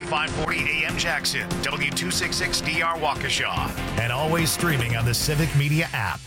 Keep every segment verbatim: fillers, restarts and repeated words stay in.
five forty A M Jackson, W two sixty-six D R Waukesha, and always streaming on the Civic Media app.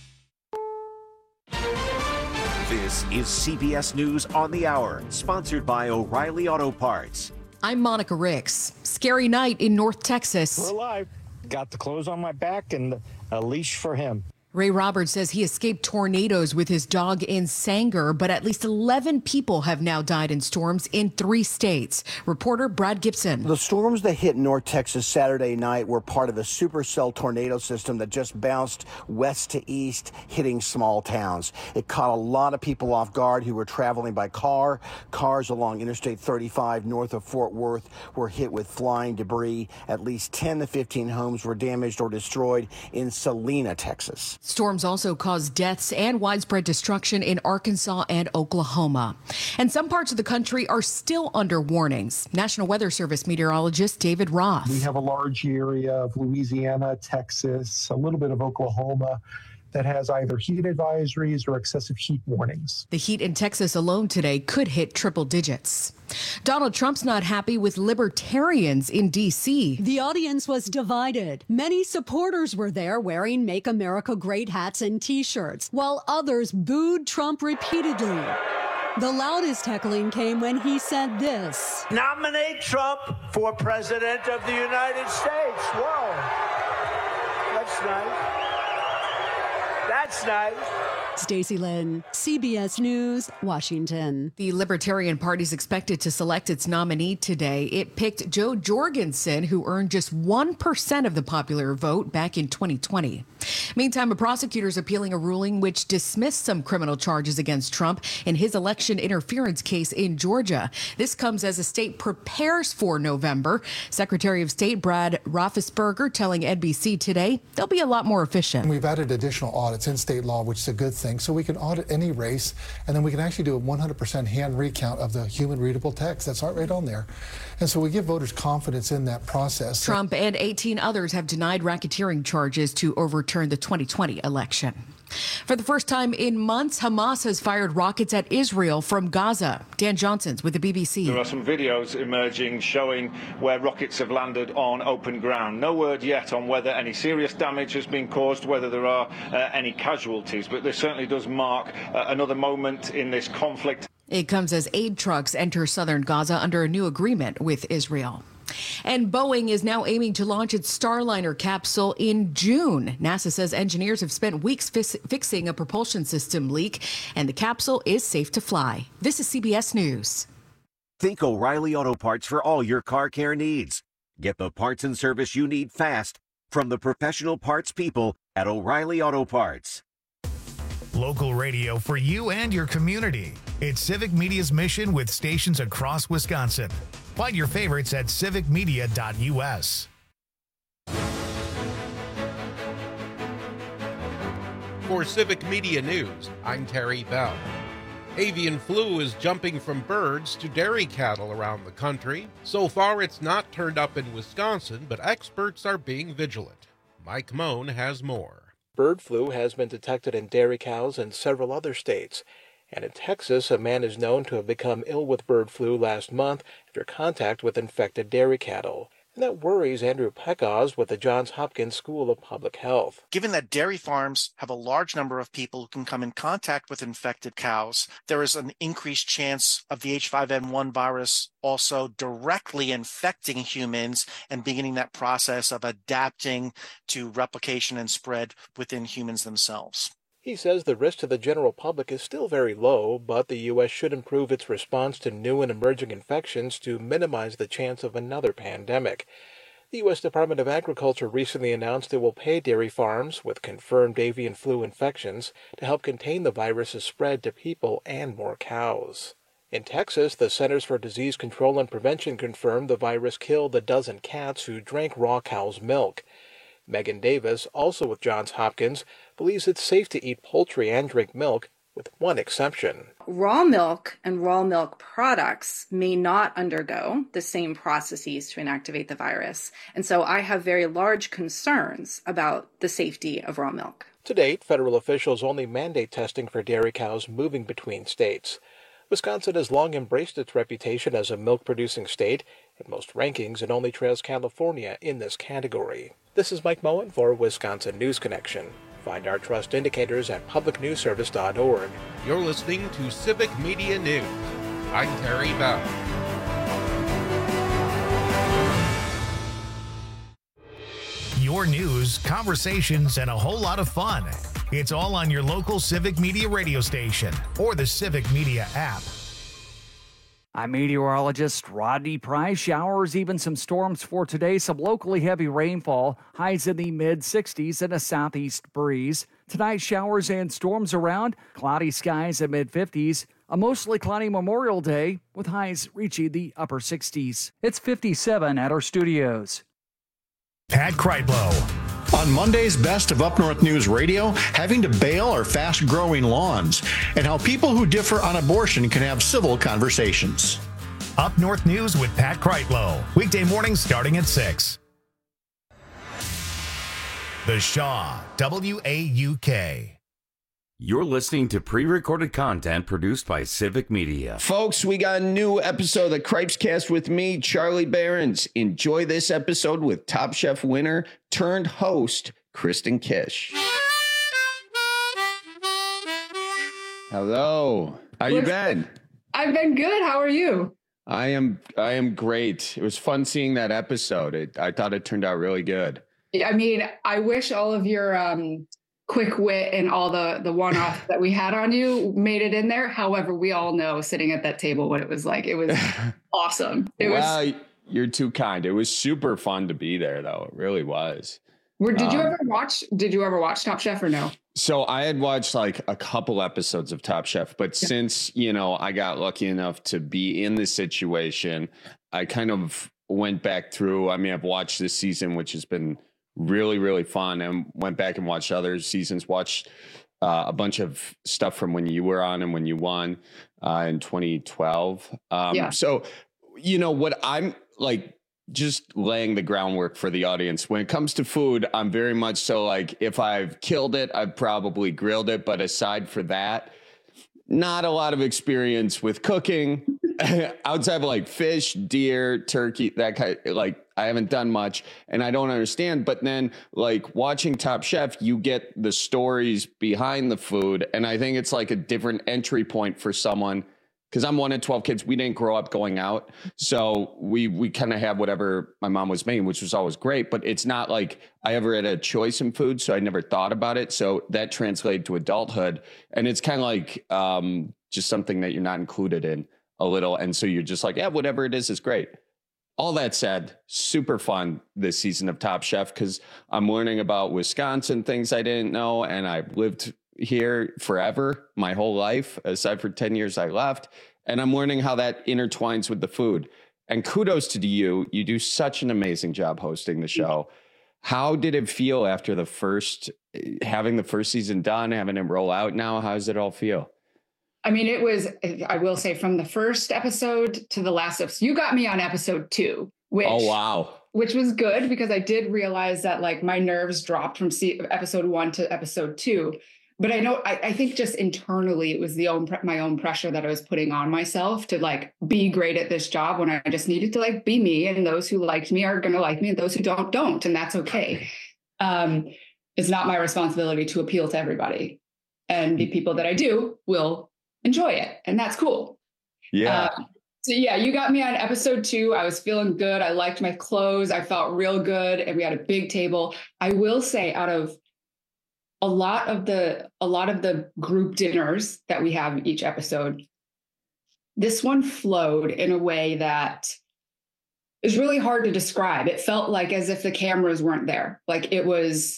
This is C B S News on the Hour, sponsored by O'Reilly Auto Parts. I'm Monica Ricks. Scary night in North Texas. We're alive. Got the clothes on my back and a leash for him. Ray Roberts says he escaped tornadoes with his dog in Sanger, but at least eleven people have now died in storms in three states. Reporter Brad Gibson. The storms that hit North Texas Saturday night were part of a supercell tornado system that just bounced west to east, hitting small towns. It caught a lot of people off guard who were traveling by car. Cars along Interstate thirty-five north of Fort Worth were hit with flying debris. At least ten to fifteen homes were damaged or destroyed in Salina, Texas. Storms also caused deaths and widespread destruction in Arkansas and Oklahoma. And some parts of the country are still under warnings. National Weather Service meteorologist David Roth. We have a large area of Louisiana, Texas, a little bit of Oklahoma that has either heat advisories or excessive heat warnings. The heat in Texas alone today could hit triple digits. Donald Trump's not happy with libertarians in D C. The audience was divided. Many supporters were there wearing Make America Great hats and T-shirts, while others booed Trump repeatedly. The loudest heckling came when he said this: "Nominate Trump for President of the United States." Whoa, that's nice. That's nice. Stacey Lynn, C B S News, Washington. The Libertarian Party is expected to select its nominee today. It picked Joe Jorgensen, who earned just one percent of the popular vote back in twenty twenty. Meantime, a prosecutor is appealing a ruling which dismissed some criminal charges against Trump in his election interference case in Georgia. This comes as the state prepares for November. Secretary of State Brad Raffensperger telling N B C today they'll be a lot more efficient. We've added additional audits in state law, which is a good thing, so we can audit any race, and then we can actually do a one hundred percent hand recount of the human readable text. That's right on there. And so we give voters confidence in that process. Trump and eighteen others have denied racketeering charges to overturn the twenty twenty election. For the first time in months, Hamas has fired rockets at Israel from Gaza. Dan Johnson's with the B B C. There are some videos emerging showing where rockets have landed on open ground. No word yet on whether any serious damage has been caused, whether there are uh, any casualties, but this certainly does mark uh, another moment in this conflict. It comes as aid trucks enter southern Gaza under a new agreement with Israel. And Boeing is now aiming to launch its Starliner capsule in June. NASA says engineers have spent weeks fix- fixing a propulsion system leak, and the capsule is safe to fly. This is C B S News. Think O'Reilly Auto Parts for all your car care needs. Get the parts and service you need fast from the professional parts people at O'Reilly Auto Parts. Local radio for you and your community. It's Civic Media's mission with stations across Wisconsin. Find your favorites at civic media dot U S. For Civic Media News, I'm Terry Bell. Avian flu is jumping from birds to dairy cattle around the country. So far, it's not turned up in Wisconsin, but experts are being vigilant. Mike Moan has more. Bird flu has been detected in dairy cows in several other states. And in Texas, a man is known to have become ill with bird flu last month after contact with infected dairy cattle. And that worries Andrew Peckoz with the Johns Hopkins School of Public Health. Given that dairy farms have a large number of people who can come in contact with infected cows, there is an increased chance of the H five N one virus also directly infecting humans and beginning that process of adapting to replication and spread within humans themselves. He says the risk to the general public is still very low, but the U S should improve its response to new and emerging infections to minimize the chance of another pandemic. The U S Department of Agriculture recently announced it will pay dairy farms with confirmed avian flu infections to help contain the virus's spread to people and more cows. In Texas, the Centers for Disease Control and Prevention confirmed the virus killed a dozen cats who drank raw cow's milk. Megan Davis, also with Johns Hopkins, believes it's safe to eat poultry and drink milk, with one exception. Raw milk and raw milk products may not undergo the same processes to inactivate the virus, and so I have very large concerns about the safety of raw milk. To date, federal officials only mandate testing for dairy cows moving between states. Wisconsin has long embraced its reputation as a milk-producing state In most rankings, it only trails California in this category. This is Mike Moen for Wisconsin News Connection. Find our trust indicators at public news service dot org. You're listening to Civic Media News. I'm Terry Bell. Your news, conversations, and a whole lot of fun. It's all on your local Civic Media radio station or the Civic Media app. I'm meteorologist Rodney Price. Showers, even some storms for today. Some locally heavy rainfall. Highs in the mid sixties and a southeast breeze. Tonight, showers and storms around. Cloudy skies at mid fifties. A mostly cloudy Memorial Day with highs reaching the upper sixties. It's fifty-seven at our studios. Pat Kreitlow. On Monday's Best of Up North News Radio, having to bail our fast-growing lawns and how people who differ on abortion can have civil conversations. Up North News with Pat Kreitlow. Weekday mornings starting at six. The Shaw, W A U K. You're listening to pre-recorded content produced by Civic Media. Folks, we got a new episode of the Cripescast with me, Charlie Behrens. Enjoy this episode with Top Chef winner turned host, Kristen Kish. Hello. How you been? I've been good. How are you? I am I am great. It was fun seeing that episode. It, I thought it turned out really good. I mean, I wish all of your um quick wit and all the the one-offs that we had on you made it in there. However, we all know sitting at that table what it was like. It was awesome. It well, was. You're too kind. It was super fun to be there, though. It really was. Were, did um, you ever watch? Did you ever watch Top Chef or no? So I had watched like a couple episodes of Top Chef, but yeah. since you know I got lucky enough to be in this situation, I kind of went back through. I mean, I've watched this season, which has been really, really fun, and went back and watched other seasons, watched uh, a bunch of stuff from when you were on and when you won uh, in twenty twelve. Um, yeah. So, you know, what I'm like, just laying the groundwork for the audience. When it comes to food, I'm very much so like, if I've killed it, I've probably grilled it. But aside for that, not a lot of experience with cooking outside of like fish, deer, turkey, that kind of, like, I haven't done much and I don't understand. But then like watching Top Chef, you get the stories behind the food. And I think it's like a different entry point for someone, because I'm one of twelve kids. We didn't grow up going out. So we we kind of have whatever my mom was making, which was always great. But it's not like I ever had a choice in food. So I never thought about it. So that translated to adulthood. And it's kind of like um, just something that you're not included in a little. And so you're just like, yeah, whatever it is, is great. All that said, super fun this season of Top Chef, because I'm learning about Wisconsin, things I didn't know. And I've lived here forever, my whole life, aside for ten years I left. And I'm learning how that intertwines with the food. And kudos to you. You do such an amazing job hosting the show. How did it feel after the first, having the first season done, having it roll out now? How does it all feel? I mean, it was, I will say, from the first episode to the last episode, you got me on episode two, which, oh, wow. which was good, because I did realize that like my nerves dropped from episode one to episode two. But I know, I, I think just internally, it was the own, my own pressure that I was putting on myself to like be great at this job, when I just needed to like be me, and those who liked me are going to like me, and those who don't, don't. And that's okay. Um, it's not my responsibility to appeal to everybody, and the people that I do will enjoy it. And that's cool. Yeah. Um, so yeah, you got me on episode two. I was feeling good. I liked my clothes. I felt real good. And we had a big table. I will say, out of a lot of the, a lot of the group dinners that we have each episode, this one flowed in a way that is really hard to describe. It felt like as if the cameras weren't there. Like it was,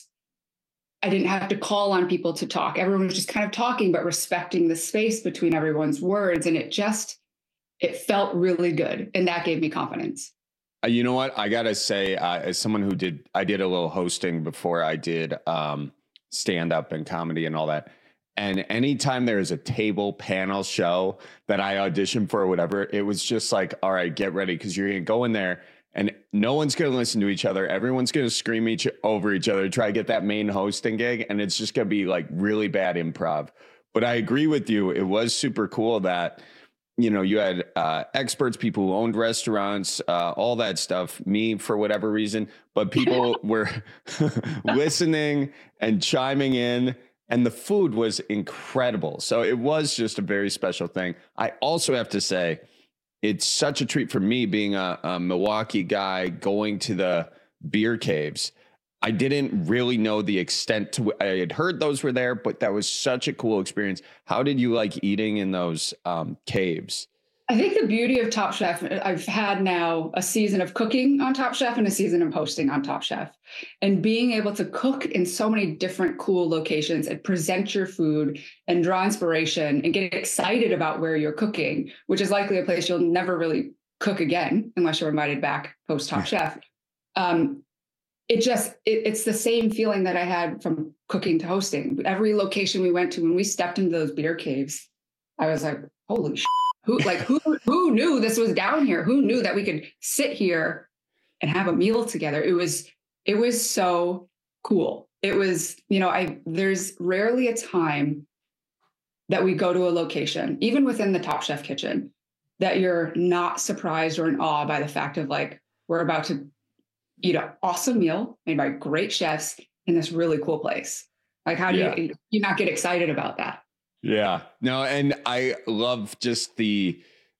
I didn't have to call on people to talk. Everyone was just kind of talking, but respecting the space between everyone's words. And it just, it felt really good. And that gave me confidence. Uh, you know what? I got to say, uh, as someone who did, I did a little hosting before I did um, stand up and comedy and all that. And anytime there is a table panel show that I auditioned for or whatever, it was just like, all right, get ready, because you're going to go in there and no one's going to listen to each other. Everyone's going to scream each over each other, try to get that main hosting gig. And it's just going to be like really bad improv. But I agree with you. It was super cool that you know, you had uh, experts, people who owned restaurants, uh, all that stuff, me for whatever reason, but people were listening and chiming in, and the food was incredible. So it was just a very special thing. I also have to say, it's such a treat for me being a, a Milwaukee guy going to the beer caves. I didn't really know the extent to I had heard those were there, but that was such a cool experience. How did you like eating in those um, caves? I think the beauty of Top Chef, I've had now a season of cooking on Top Chef and a season of hosting on Top Chef, and being able to cook in so many different cool locations and present your food and draw inspiration and get excited about where you're cooking, which is likely a place you'll never really cook again unless you're invited back post Top Chef. Um, it just, it, it's the same feeling that I had from cooking to hosting. Every location we went to, when we stepped into those beer caves, I was like, holy shit. Who like who who knew this was down here? Who knew that we could sit here and have a meal together? It was it was so cool. It was, you know, I there's rarely a time that we go to a location, even within the Top Chef kitchen, that you're not surprised or in awe by the fact of like, we're about to eat an awesome meal made by great chefs in this really cool place. Like, how do yeah. you you not get excited about that? Yeah, no, and I love just the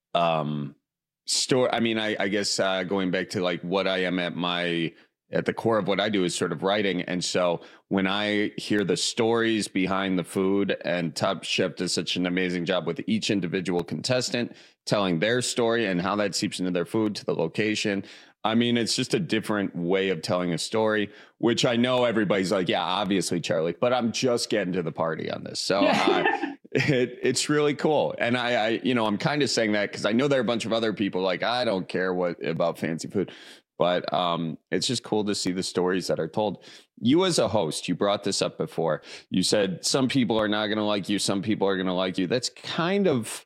um, story. I mean, I, I guess uh, going back to like what I am at my at the core of what I do is sort of writing. And so when I hear the stories behind the food, and Top Chef does such an amazing job with each individual contestant telling their story and how that seeps into their food to the location. I mean, it's just a different way of telling a story, which I know everybody's like, yeah, obviously, Charlie, but I'm just getting to the party on this. So uh, it, it's really cool. And I, I you know, I'm kind of saying that because I know there are a bunch of other people like, I don't care what about fancy food, but um, it's just cool to see the stories that are told. You as a host, you brought this up before. You said some people are not going to like you. Some people are going to like you. That's kind of,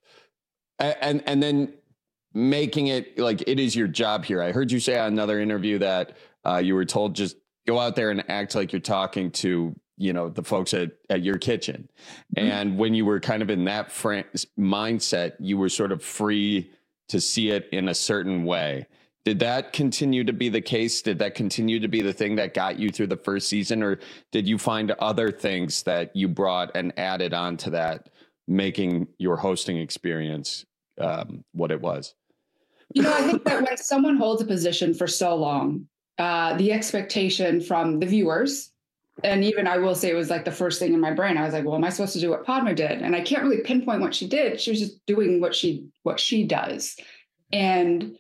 and and then making it like it is your job here. I heard you say on another interview that uh, you were told just go out there and act like you're talking to, you know, the folks at, at your kitchen. Mm-hmm. And when you were kind of in that fr- mindset, you were sort of free to see it in a certain way. Did that continue to be the case? Did that continue to be the thing that got you through the first season? Or did you find other things that you brought and added on to that, making your hosting experience um, what it was? You know, I think that when someone holds a position for so long, uh, the expectation from the viewers, and even I will say it was like the first thing in my brain, I was like, well, am I supposed to do what Padma did? And I can't really pinpoint what she did. She was just doing what she what she does. And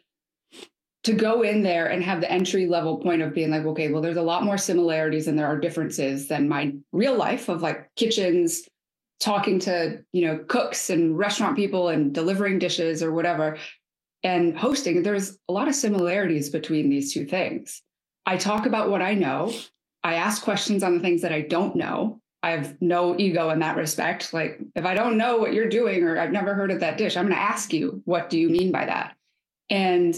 to go in there and have the entry level point of being like, okay, well, there's a lot more similarities than there are differences than my real life of like kitchens, talking to, you know, cooks and restaurant people and delivering dishes or whatever. And hosting, there's a lot of similarities between these two things. I talk about what I know. I ask questions on the things that I don't know. I have no ego in that respect. Like, if I don't know what you're doing or I've never heard of that dish, I'm going to ask you, what do you mean by that? And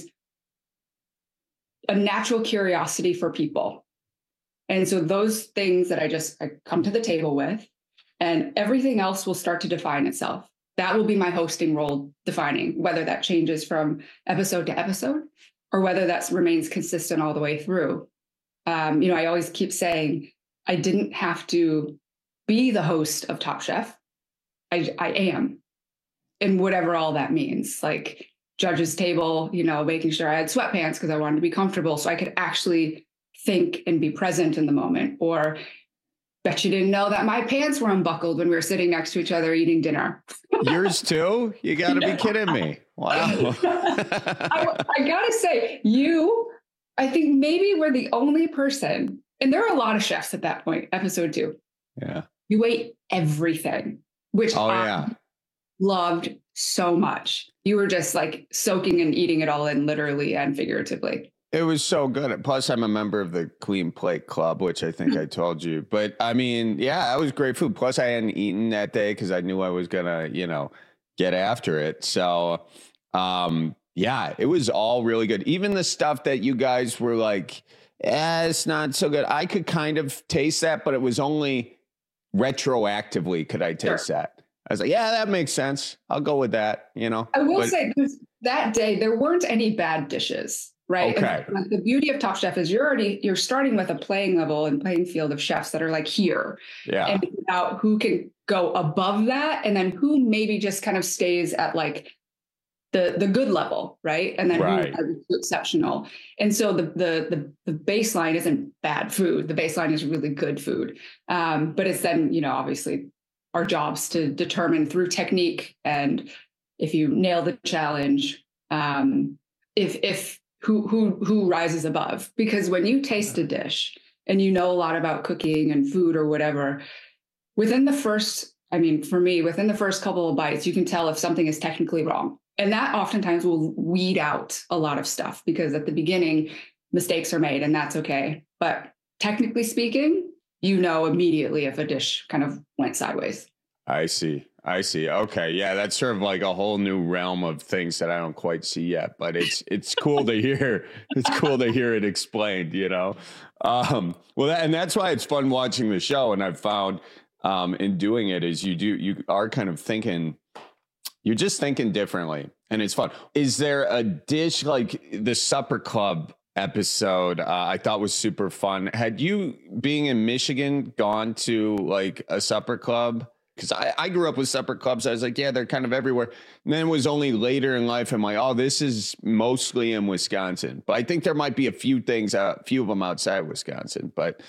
a natural curiosity for people. And so those things that I just I come to the table with, and everything else will start to define itself. That will be my hosting role defining, whether that changes from episode to episode or whether that remains consistent all the way through. Um, you know, I always keep saying I didn't have to be the host of Top Chef. I, I am, and whatever all that means, like judges table, you know, making sure I had sweatpants because I wanted to be comfortable so I could actually think and be present in the moment. Or bet you didn't know that my pants were unbuckled when we were sitting next to each other eating dinner. Yours too? You got to be kidding me. Wow. I, I got to say, you, I think maybe we're the only person, and there are a lot of chefs at that point, episode two. Yeah. You ate everything, which oh, I yeah. loved so much. You were just like soaking and eating it all in, literally and figuratively. It was so good. Plus, I'm a member of the Clean Plate Club, which I think I told you. But I mean, yeah, that was great food. Plus, I hadn't eaten that day because I knew I was going to, you know, get after it. So, um, yeah, it was all really good. Even the stuff that you guys were like, eh, it's not so good. I could kind of taste that, but it was only retroactively could I taste sure. that. I was like, yeah, that makes sense. I'll go with that, you know. I will but, say that day there weren't any bad dishes, right? Okay. And the beauty of Top Chef is you're already you're starting with a playing level and playing field of chefs that are like here. Yeah. And it's about who can go above that, and then who maybe just kind of stays at like the the good level, right? And then right. who is exceptional. And so the, the the the baseline isn't bad food. The baseline is really good food. Um, but it's then, you know, obviously our jobs to determine through technique and if you nail the challenge, um, if if who who who rises above. Because when you taste a dish and you know a lot about cooking and food or whatever, within the first, I mean, for me, within the first couple of bites, you can tell if something is technically wrong. And that oftentimes will weed out a lot of stuff because at the beginning, mistakes are made and that's okay. But technically speaking, you know immediately if a dish kind of went sideways. I see. I see. Okay. Yeah, that's sort of like a whole new realm of things that I don't quite see yet, but it's it's cool to hear. It's cool to hear it explained, you know. Um, well, that, and that's why it's fun watching the show. And I've found um, in doing it is you do you are kind of thinking. You're just thinking differently, and it's fun. Is there a dish like the Supper Club episode? Uh, I thought was super fun. Had you, being in Michigan, gone to like a supper club? Because I, I grew up with supper clubs. I was like, yeah, they're kind of everywhere. And then it was only later in life, I'm like, oh, this is mostly in Wisconsin. But I think there might be a few things, a uh, few of them outside Wisconsin. But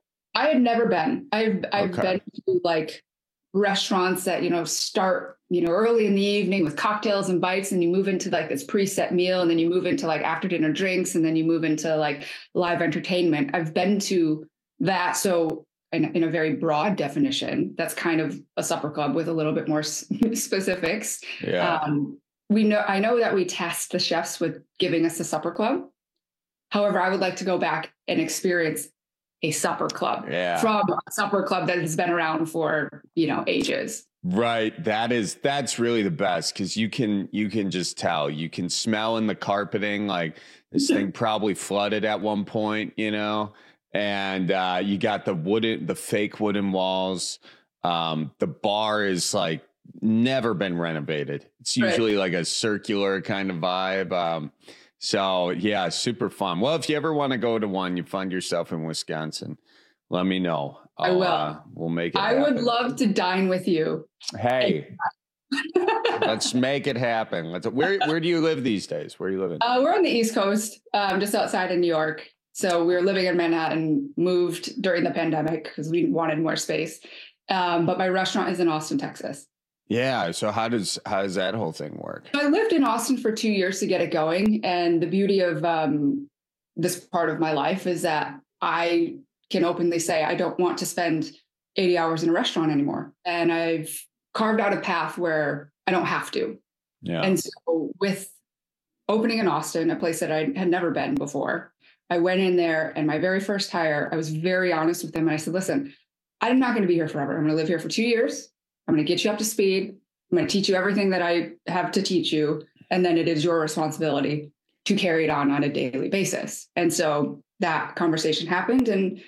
I had never been. I've I've okay. been to like restaurants that, you know, start, you know, early in the evening with cocktails and bites, and you move into like this preset meal, and then you move into like after dinner drinks, and then you move into like live entertainment. I've been to that. So in, in a very broad definition, that's kind of a supper club with a little bit more specifics. Yeah. Um, we know, I know that we tasked the chefs with giving us a supper club. However, I would like to go back and experience a supper club yeah. from a supper club that has been around for, you know, ages. Right. That is, that's really the best. Cause you can, you can just tell, you can smell in the carpeting, like this thing probably flooded at one point, you know, and uh, you got the wooden, the fake wooden walls. Um, the bar is like never been renovated. It's usually right. like a circular kind of vibe. Um, So, yeah, super fun. Well, if you ever want to go to one, you find yourself in Wisconsin, let me know. I'll, I will. Uh, we'll make it I happen. would love to dine with you. Hey, let's make it happen. Let's. Where Where do you live these days? Where are you living? Uh, we're on the East Coast, um, just outside of New York. So we were living in Manhattan, moved during the pandemic because we wanted more space. Um, but my restaurant is in Austin, Texas. Yeah. So how does how does that whole thing work? I lived in Austin for two years to get it going. And the beauty of um, this part of my life is that I can openly say I don't want to spend eighty hours in a restaurant anymore. And I've carved out a path where I don't have to. Yeah. And so with opening in Austin, a place that I had never been before, I went in there, and my very first hire, I was very honest with them. And I said, listen, I'm not going to be here forever. I'm going to live here for two years. I'm going to get you up to speed. I'm going to teach you everything that I have to teach you. And then it is your responsibility to carry it on on a daily basis. And so that conversation happened. And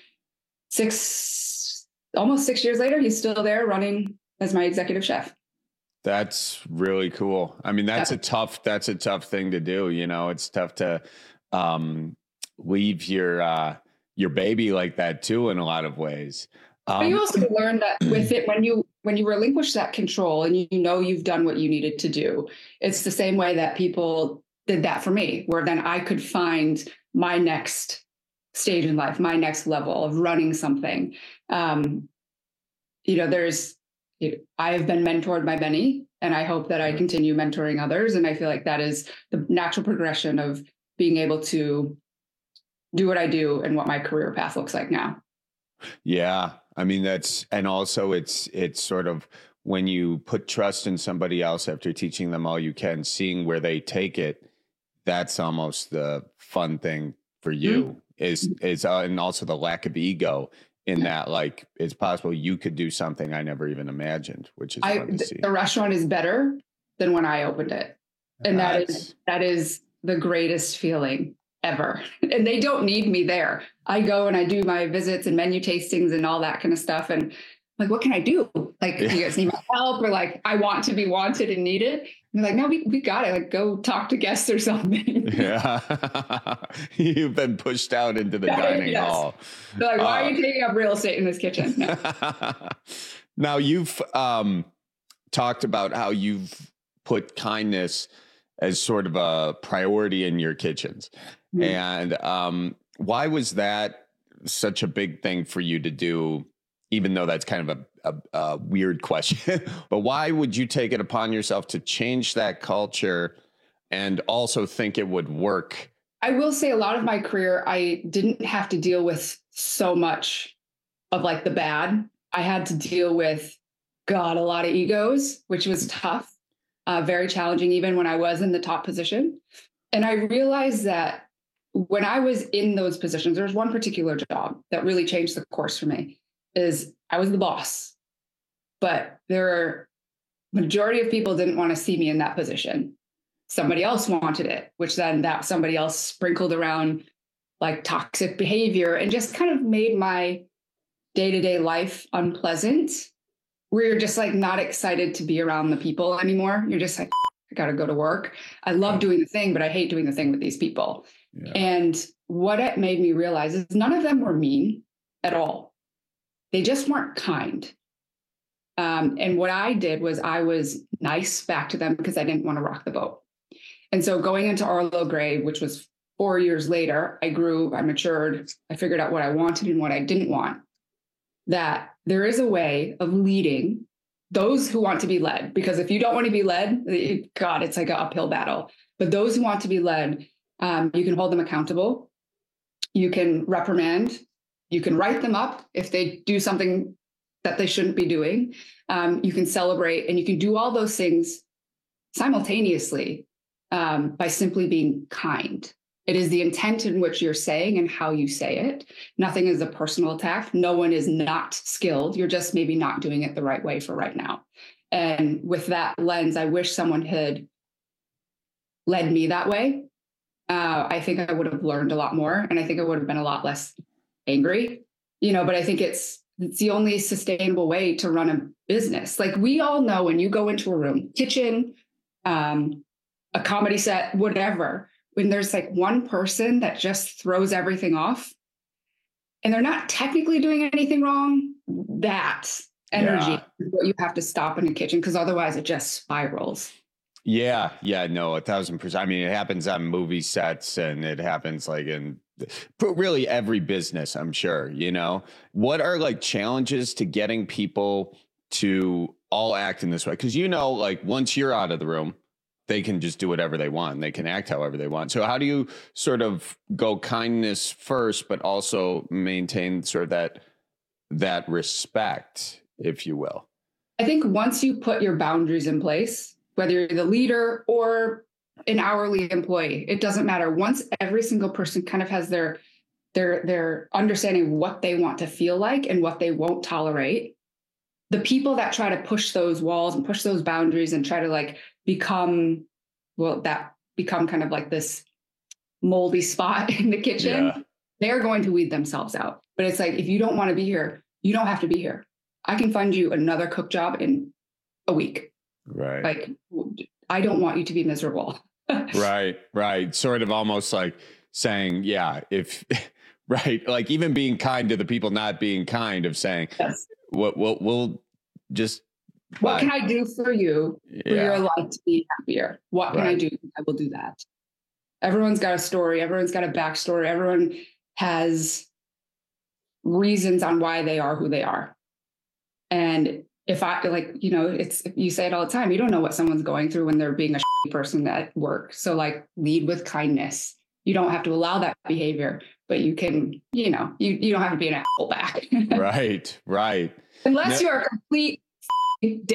six, almost six years later, he's still there running as my executive chef. That's really cool. I mean, that's yeah. a tough, that's a tough thing to do. You know, it's tough to um, leave your, uh, your baby like that too, in a lot of ways. Um, but you also learn that with it, when you, when you relinquish that control and you know you've done what you needed to do, it's the same way that people did that for me, where then I could find my next stage in life, my next level of running something. Um, you know, there's, I have been mentored by many, and I hope that I continue mentoring others. And I feel like that is the natural progression of being able to do what I do and what my career path looks like now. Yeah. I mean, that's, and also it's, it's sort of when you put trust in somebody else after teaching them all you can, seeing where they take it, that's almost the fun thing for you mm-hmm. is, is, uh, and also the lack of ego in yeah. that, like, it's possible you could do something I never even imagined, which is I, fun to see. The restaurant is better than when I opened it. And that's, that is, that is the greatest feeling ever. And they don't need me there. I go and I do my visits and menu tastings and all that kind of stuff. And I'm like, what can I do? Like, Yeah. you guys need my help? Or like, I want to be wanted and needed. And they're like, no, we, we got it. Like, go talk to guests or something. Yeah. You've been pushed out into the dining Yes. hall. They're like, why Uh, are you taking up real estate in this kitchen? No. Now you've um, talked about how you've put kindness as sort of a priority in your kitchens. Mhm. And um, why was that such a big thing for you to do, even though that's kind of a, a, a weird question? But why would you take it upon yourself to change that culture and also think it would work? I will say a lot of my career, I didn't have to deal with so much of like the bad. I had to deal with, God, a lot of egos, which was tough, uh, very challenging, even when I was in the top position. And I realized that when I was in those positions, there was one particular job that really changed the course for me, is I was the boss. But there are majority of people didn't want to see me in that position. Somebody else wanted it, which then that somebody else sprinkled around like toxic behavior and just kind of made my day-to-day life unpleasant, where you're just like not excited to be around the people anymore. You're just like, I got to go to work. I love doing the thing, but I hate doing the thing with these people. Yeah. And what it made me realize is none of them were mean at all. They just weren't kind. Um, and what I did was I was nice back to them because I didn't want to rock the boat. And so going into Arlo Gray, which was four years later, I grew, I matured, I figured out what I wanted and what I didn't want. That there is a way of leading those who want to be led, because if you don't want to be led, it, God, it's like an uphill battle. But those who want to be led, um, you can hold them accountable. You can reprimand. You can write them up if they do something that they shouldn't be doing. Um, you can celebrate, and you can do all those things simultaneously um, by simply being kind. It is the intent in which you're saying and how you say it. Nothing is a personal attack. No one is not skilled. You're just maybe not doing it the right way for right now. And with that lens, I wish someone had led me that way. Uh, I think I would have learned a lot more, and I think I would have been a lot less angry, you know, but I think it's, it's the only sustainable way to run a business. Like we all know when you go into a room, kitchen, um, a comedy set, whatever, when there's like one person that just throws everything off and they're not technically doing anything wrong, that energy Yeah. is what you have to stop in a kitchen, because otherwise it just spirals. Yeah, yeah, no, a thousand percent. I mean, it happens on movie sets, and it happens like in really every business, I'm sure, you know. What are like challenges to getting people to all act in this way? Because, you know, like once you're out of the room, they can just do whatever they want. They can act however they want. So how do you sort of go kindness first, but also maintain sort of that, that respect, if you will? I think once you put your boundaries in place, whether you're the leader or an hourly employee, it doesn't matter. Once every single person kind of has their, their, their understanding of what they want to feel like and what they won't tolerate, the people that try to push those walls and push those boundaries and try to like become, well, that become kind of like this moldy spot in the kitchen, yeah. they're going to weed themselves out. But it's like, if you don't want to be here, you don't have to be here. I can find you another cook job in a week. Right. Like, I don't want you to be miserable. Right. Right. Sort of almost like saying, yeah, if, right. Like even being kind to the people not being kind, of saying, yes. what we'll, we'll just, what bye. Can I do for you for yeah. your life to be happier? What can right. I do? I will do that. Everyone's got a story. Everyone's got a backstory. Everyone has reasons on why they are who they are. And if I like, you know, it's, you say it all the time, you don't know what someone's going through when they're being a shitty person at work. So like lead with kindness. You don't have to allow that behavior, but you can, you know, you, you don't have to be an asshole back. Right. Right. Unless no. you're a complete dick.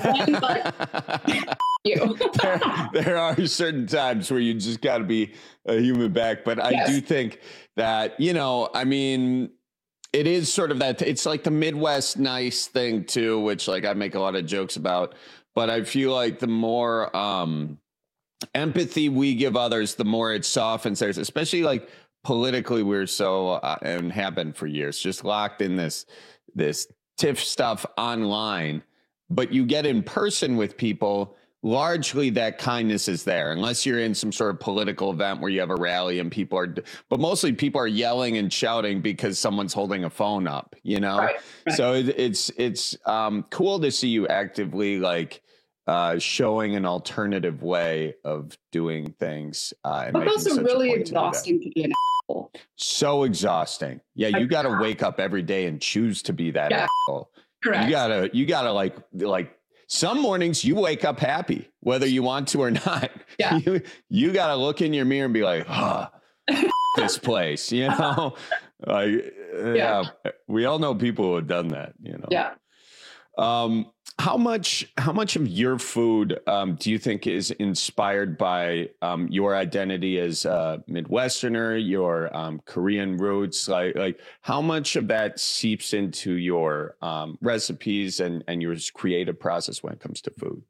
you. there, there are certain times where you just got to be a human back. But I yes. do think that, you know, I mean, it is sort of that, it's like the Midwest nice thing too, which like I make a lot of jokes about, but I feel like the more um, empathy we give others, the more it softens theirs, especially like politically, we're so, uh, and have been for years, just locked in this, this tiff stuff online, but you get in person with people, largely that kindness is there, unless you're in some sort of political event where you have a rally and people are, but mostly people are yelling and shouting because someone's holding a phone up, you know? Right, right. So it, it's, it's um, cool to see you actively like uh, showing an alternative way of doing things. Uh, and but also really exhausting to, to be an asshole. So exhausting. Yeah. You got to wake up every day and choose to be that yeah. asshole. Correct. You gotta, you gotta like, like, some mornings you wake up happy, whether you want to or not. Yeah. You, you got to look in your mirror and be like, oh, this place, you know, like, yeah. yeah, we all know people who have done that, you know? Yeah. Um, how much, how much of your food, um, do you think is inspired by, um, your identity as a Midwesterner, your, um, Korean roots? Like, like how much of that seeps into your, um, recipes and, and your creative process when it comes to food?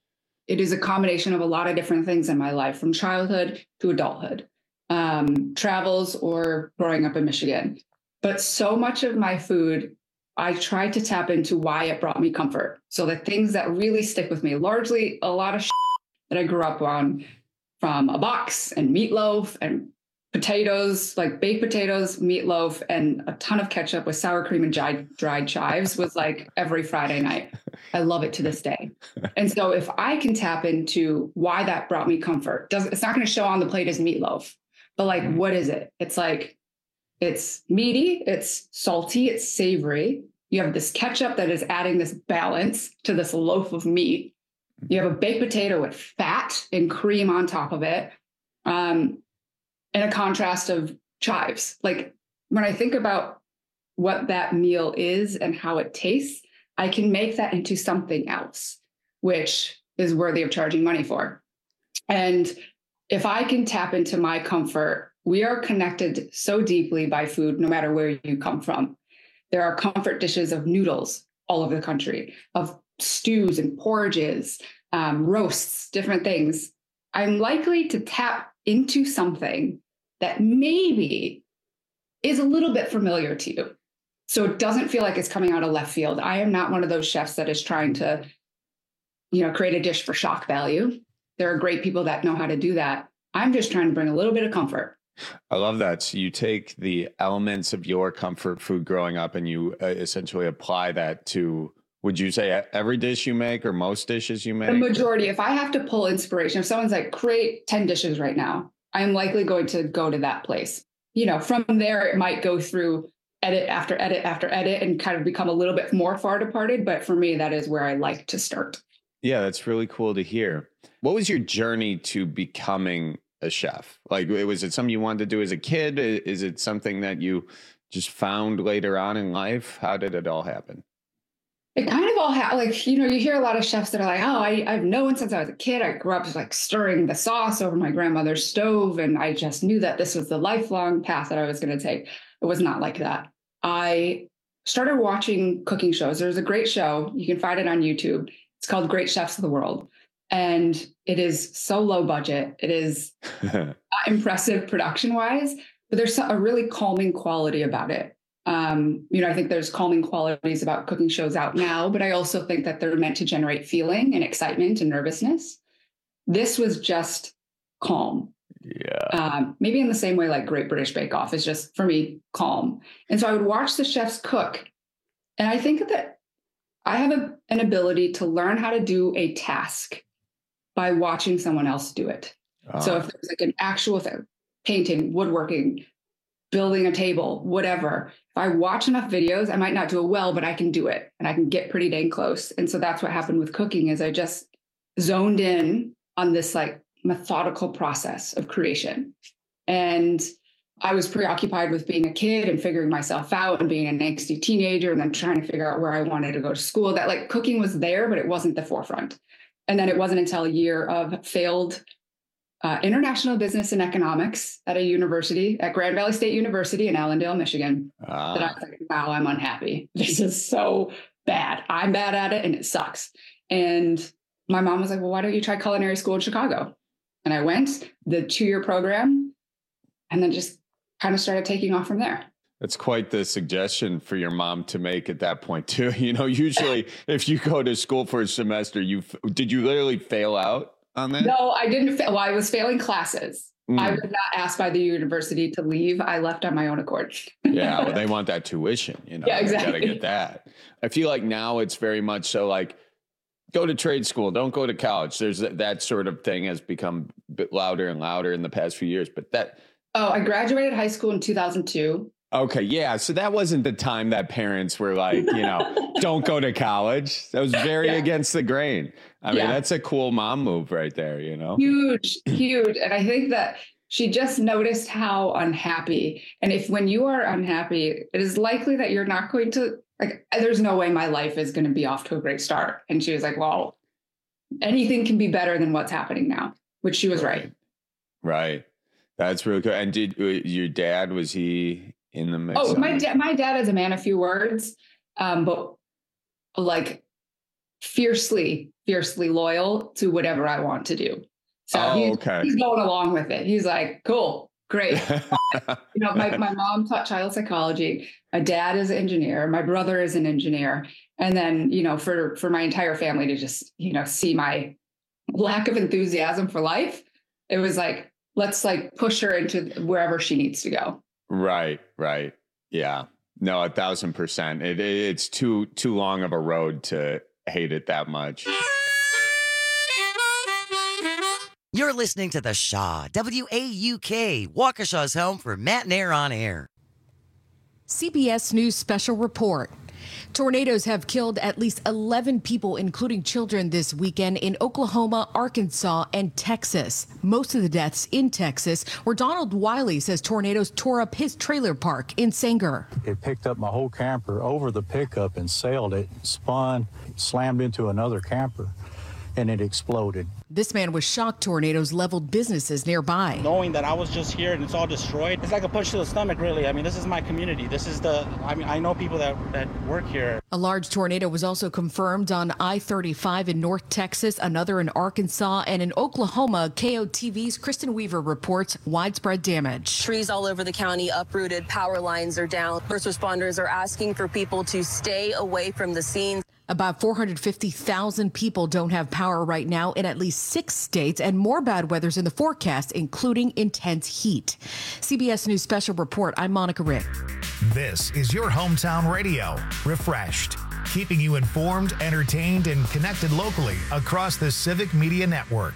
It is a combination of a lot of different things in my life, from childhood to adulthood, um, travels or growing up in Michigan. But so much of my food, I tried to tap into why it brought me comfort. So the things that really stick with me, largely a lot of shit that I grew up on, from a box and meatloaf and potatoes, like baked potatoes, meatloaf, and a ton of ketchup with sour cream and dried, dried chives was like every Friday night. I love it to this day. And so if I can tap into why that brought me comfort, doesn't, it's not going to show on the plate as meatloaf, but like, what is it? It's like, it's meaty, it's salty, it's savory. You have this ketchup that is adding this balance to this loaf of meat. You have a baked potato with fat and cream on top of it, um, and a contrast of chives. Like when I think about what that meal is and how it tastes, I can make that into something else, which is worthy of charging money for. And if I can tap into my comfort, we are connected so deeply by food, no matter where you come from. There are comfort dishes of noodles all over the country, of stews and porridges, um, roasts, different things. I'm likely to tap into something that maybe is a little bit familiar to you. So it doesn't feel like it's coming out of left field. I am not one of those chefs that is trying to, you know, create a dish for shock value. There are great people that know how to do that. I'm just trying to bring a little bit of comfort. I love that. So you take the elements of your comfort food growing up and you uh, essentially apply that to, would you say every dish you make or most dishes you make? The majority. If I have to pull inspiration, if someone's like, create ten dishes right now, I'm likely going to go to that place. You know, from there, it might go through edit after edit after edit and kind of become a little bit more far departed. But for me, that is where I like to start. Yeah, that's really cool to hear. What was your journey to becoming a chef? Like, was it something you wanted to do as a kid? Is it something that you just found later on in life? How did it all happen? It kind of all happened. Like, you know, you hear a lot of chefs that are like, oh, I, I've known since I was a kid. I grew up like stirring the sauce over my grandmother's stove. And I just knew that this was the lifelong path that I was going to take. It was not like that. I started watching cooking shows. There's a great show. You can find it on YouTube. It's called Great Chefs of the World. And it is so low budget. It is not impressive production wise, but there's a really calming quality about it. Um, you know, I think there's calming qualities about cooking shows out now, but I also think that they're meant to generate feeling and excitement and nervousness. This was just calm. Yeah. Um, maybe in the same way, like Great British Bake Off is just, for me, calm. And so I would watch the chefs cook. And I think that I have a, an ability to learn how to do a task by watching someone else do it. Oh. So if there's like an actual thing, painting, woodworking, building a table, whatever, if I watch enough videos, I might not do it well, but I can do it and I can get pretty dang close. And so that's what happened with cooking is I just zoned in on this like methodical process of creation. And I was preoccupied with being a kid and figuring myself out and being an angsty teenager and then trying to figure out where I wanted to go to school. That like cooking was there, but it wasn't the forefront. And then it wasn't until a year of failed uh, international business and economics at a university, at Grand Valley State University in Allendale, Michigan, ah. that I was like, wow, I'm unhappy. This is so bad. I'm bad at it and it sucks. And my mom was like, well, why don't you try culinary school in Chicago? And I went, the two-year program, and then just kind of started taking off from there. That's quite the suggestion for your mom to make at that point too. You know, usually if you go to school for a semester, you did you literally fail out on that? No, I didn't. Fa- well, I was failing classes. Mm. I was not asked by the university to leave. I left on my own accord. Yeah, well, they want that tuition. You know, yeah, exactly. Got to get that. I feel like now it's very much so like go to trade school, don't go to college. There's that, that sort of thing has become a bit louder and louder in the past few years. But that. Oh, I graduated high school in two thousand two. Okay, yeah. So that wasn't the time that parents were like, you know, don't go to college. That was very yeah. against the grain. I mean, yeah. that's a cool mom move right there, you know? Huge, huge. And I think that she just noticed how unhappy. And if when you are unhappy, it is likely that you're not going to, like, there's no way my life is going to be off to a great start. And she was like, well, anything can be better than what's happening now, which she was right. Right. That's really good. And did your dad, was he in the mix? Oh, my dad, my dad is a man of few words, um, but like fiercely, fiercely loyal to whatever I want to do. So oh, he's, okay. he's going along with it. He's like, cool, great. you know, my, my mom taught child psychology. My dad is an engineer. My brother is an engineer. And then, you know, for, for my entire family to just, you know, see my lack of enthusiasm for life, it was like, let's like push her into wherever she needs to go. Right, right. Yeah. No, a thousand percent. It, it's too too long of a road to hate it that much. You're listening to The Shaw, W A U K, Waukesha's home for Matt and Air on Air. C B S News special report. Tornadoes have killed at least eleven people, including children, this weekend in Oklahoma, Arkansas, and Texas. Most of the deaths in Texas, where Donald Wiley says tornadoes tore up his trailer park in Sanger. It picked up my whole camper over the pickup and sailed it, spun, slammed into another camper, and it exploded. This man was shocked tornadoes leveled businesses nearby. Knowing that I was just here and it's all destroyed, it's like a punch to the stomach, really. I mean, this is my community. This is the, I mean, I know people that, that work here. A large tornado was also confirmed on I thirty-five in North Texas, another in Arkansas, and in Oklahoma. K O T V's Kristen Weaver reports widespread damage. Trees all over the county uprooted, power lines are down. First responders are asking for people to stay away from the scene. About four hundred fifty thousand people don't have power right now in at least six states, and more bad weather's in the forecast, including intense heat. C B S News Special Report, I'm Monica Rick. This is your hometown radio, refreshed, keeping you informed, entertained, and connected locally across the Civic Media Network.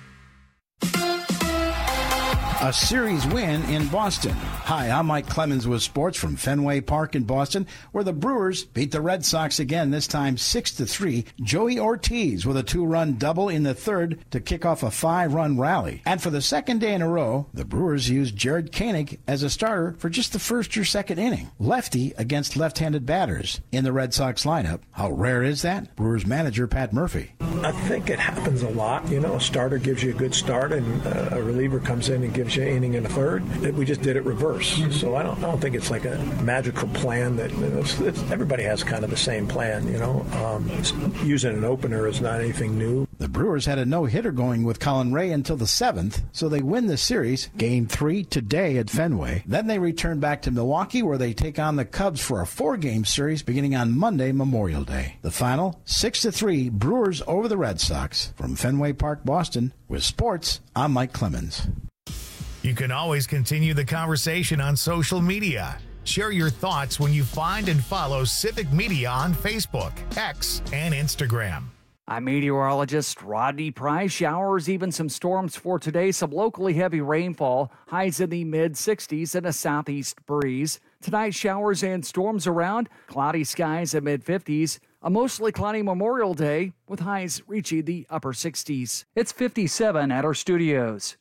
A series win in Boston. Hi, I'm Mike Clemens with sports from Fenway Park in Boston, where the Brewers beat the Red Sox again, this time six to three. Joey Ortiz with a two-run double in the third to kick off a five-run rally. And for the second day in a row, the Brewers used Jared Koenig as a starter for just the first or second inning. Lefty against left-handed batters in the Red Sox lineup. How rare is that? Brewers manager Pat Murphy. I think it happens a lot. You know, a starter gives you a good start, and uh, a reliever comes in and gives you an inning in a third. We just did it reverse. Mm-hmm. So I don't, I don't think it's like a magical plan that, you know, it's, it's, everybody has kind of the same plan, you know. Um, using an opener is not anything new. The Brewers had a no-hitter going with Colin Ray until the seventh, so they win the series, game three today at Fenway. Then they return back to Milwaukee, where they take on the Cubs for a four-game series beginning on Monday, Memorial Day. The final, six to three, Brewers over the Red Sox. From Fenway Park, Boston, with sports, I'm Mike Clemens. You can always continue the conversation on social media. Share your thoughts when you find and follow Civic Media on Facebook, X, and Instagram. I'm meteorologist Rodney Price. Showers, even some storms for today. Some locally heavy rainfall. Highs in the mid sixties and a southeast breeze. Tonight, showers and storms around. Cloudy skies at mid fifties. A mostly cloudy Memorial Day with highs reaching the upper sixties. It's fifty-seven at our studios.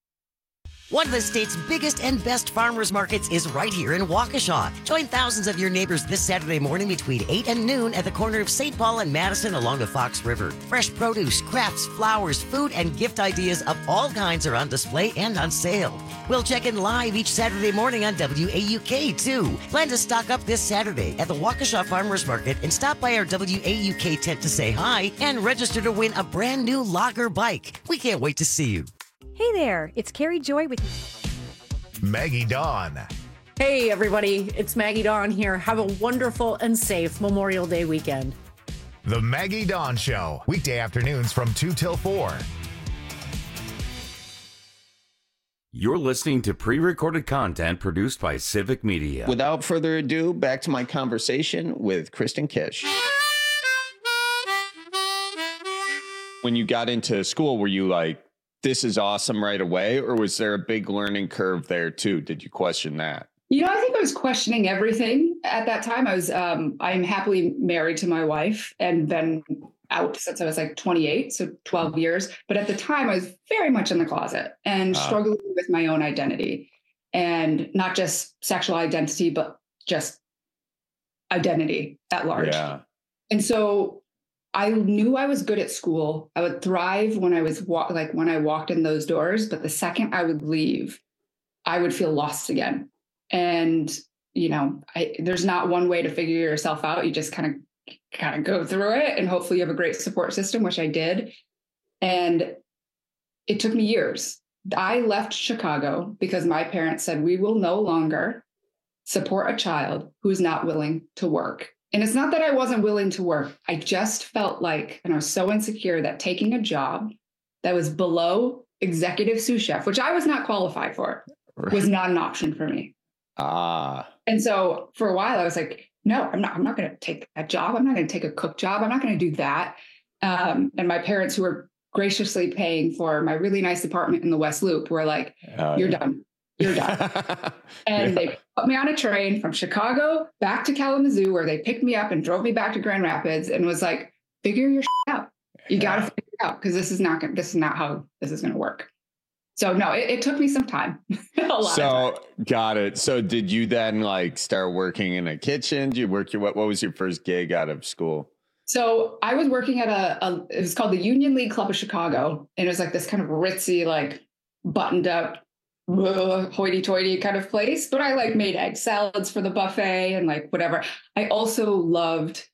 One of the state's biggest and best farmers markets is right here in Waukesha. Join thousands of your neighbors this Saturday morning between eight and noon at the corner of Saint Paul and Madison along the Fox River. Fresh produce, crafts, flowers, food, and gift ideas of all kinds are on display and on sale. We'll check in live each Saturday morning on W A U K, too. Plan to stock up this Saturday at the Waukesha Farmers Market and stop by our W A U K tent to say hi and register to win a brand new Logger bike. We can't wait to see you. Hey there, it's Carrie Joy with you. Maggie Dawn. Hey, everybody. It's Maggie Dawn here. Have a wonderful and safe Memorial Day weekend. The Maggie Dawn Show, weekday afternoons from two till four. You're listening to pre-recorded content produced by Civic Media. Without further ado, back to my conversation with Kristen Kish. When you got into school, were you like, this is awesome right away? Or was there a big learning curve there too? Did you question that? You know, I think I was questioning everything at that time. I was, um, I'm happily married to my wife and been out since I was like twenty-eight, so twelve years. But at the time, I was very much in the closet and uh, struggling with my own identity, and not just sexual identity, but just identity at large. Yeah. And so I knew I was good at school. I would thrive when I was wa- like when I walked in those doors. But the second I would leave, I would feel lost again. And, you know, I, there's not one way to figure yourself out. You just kind of kind of go through it, and hopefully you have a great support system, which I did. And it took me years. I left Chicago because my parents said, we will no longer support a child who's not willing to work. And it's not that I wasn't willing to work. I just felt like, and I was so insecure that taking a job that was below executive sous chef, which I was not qualified for, right, was not an option for me. Ah. And so for a while I was like, no, I'm not, I'm not going to take that job. I'm not going to take a cook job. I'm not going to do that. Um, and my parents, who were graciously paying for my really nice apartment in the West Loop, were like, oh, you're yeah. done. You're done. And yeah. they put me on a train from Chicago back to Kalamazoo, where they picked me up and drove me back to Grand Rapids, and was like, figure your shit out. You yeah. got to figure it out, because this is not going this is not how this is going to work. So no, it, it took me some time. a lot so of time. Got it. So did you then like start working in a kitchen? Did you work your, what, what was your first gig out of school? So I was working at a, a, it was called the Union League Club of Chicago. And it was like this kind of ritzy, like buttoned up, uh, hoity toity kind of place. But I like made egg salads for the buffet and like whatever. I also loved,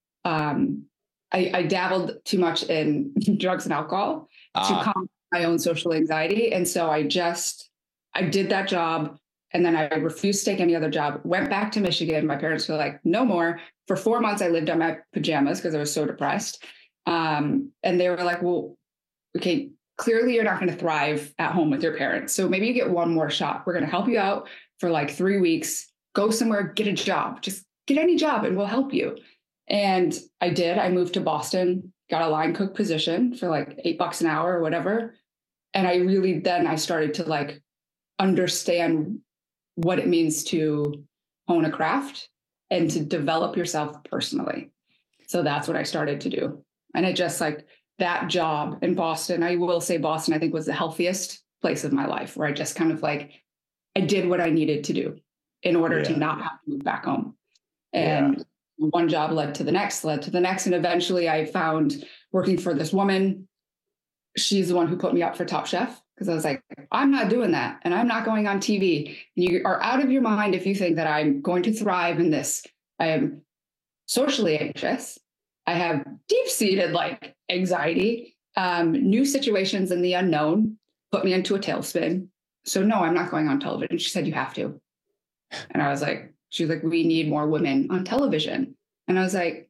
um, I, I dabbled too much in drugs and alcohol ah. to calm my own social anxiety. And so I just, I did that job, and then I refused to take any other job, went back to Michigan. My parents were like, no more. For four months, I lived on my pajamas because I was so depressed. Um, and they were like, well, okay, clearly you're not going to thrive at home with your parents. So maybe you get one more shot. We're going to help you out for like three weeks, go somewhere, get a job, just get any job and we'll help you. And I did. I moved to Boston, got a line cook position for like eight bucks an hour or whatever. And I really, then I started to like understand what it means to hone a craft and to develop yourself personally. So that's what I started to do. And it just like that job in Boston, I will say Boston, I think, was the healthiest place of my life, where I just kind of like, I did what I needed to do in order yeah. to not have to move back home. And yeah. one job led to the next, led to the next. And eventually I found working for this woman. She's the one who put me up for Top Chef, because I was like, I'm not doing that. And I'm not going on T V. You are out of your mind if you think that I'm going to thrive in this. I am socially anxious. I have deep-seated like anxiety. Um, new situations in the unknown put me into a tailspin. So no, I'm not going on television. She said, you have to. And I was like, she was like, we need more women on television. And I was like,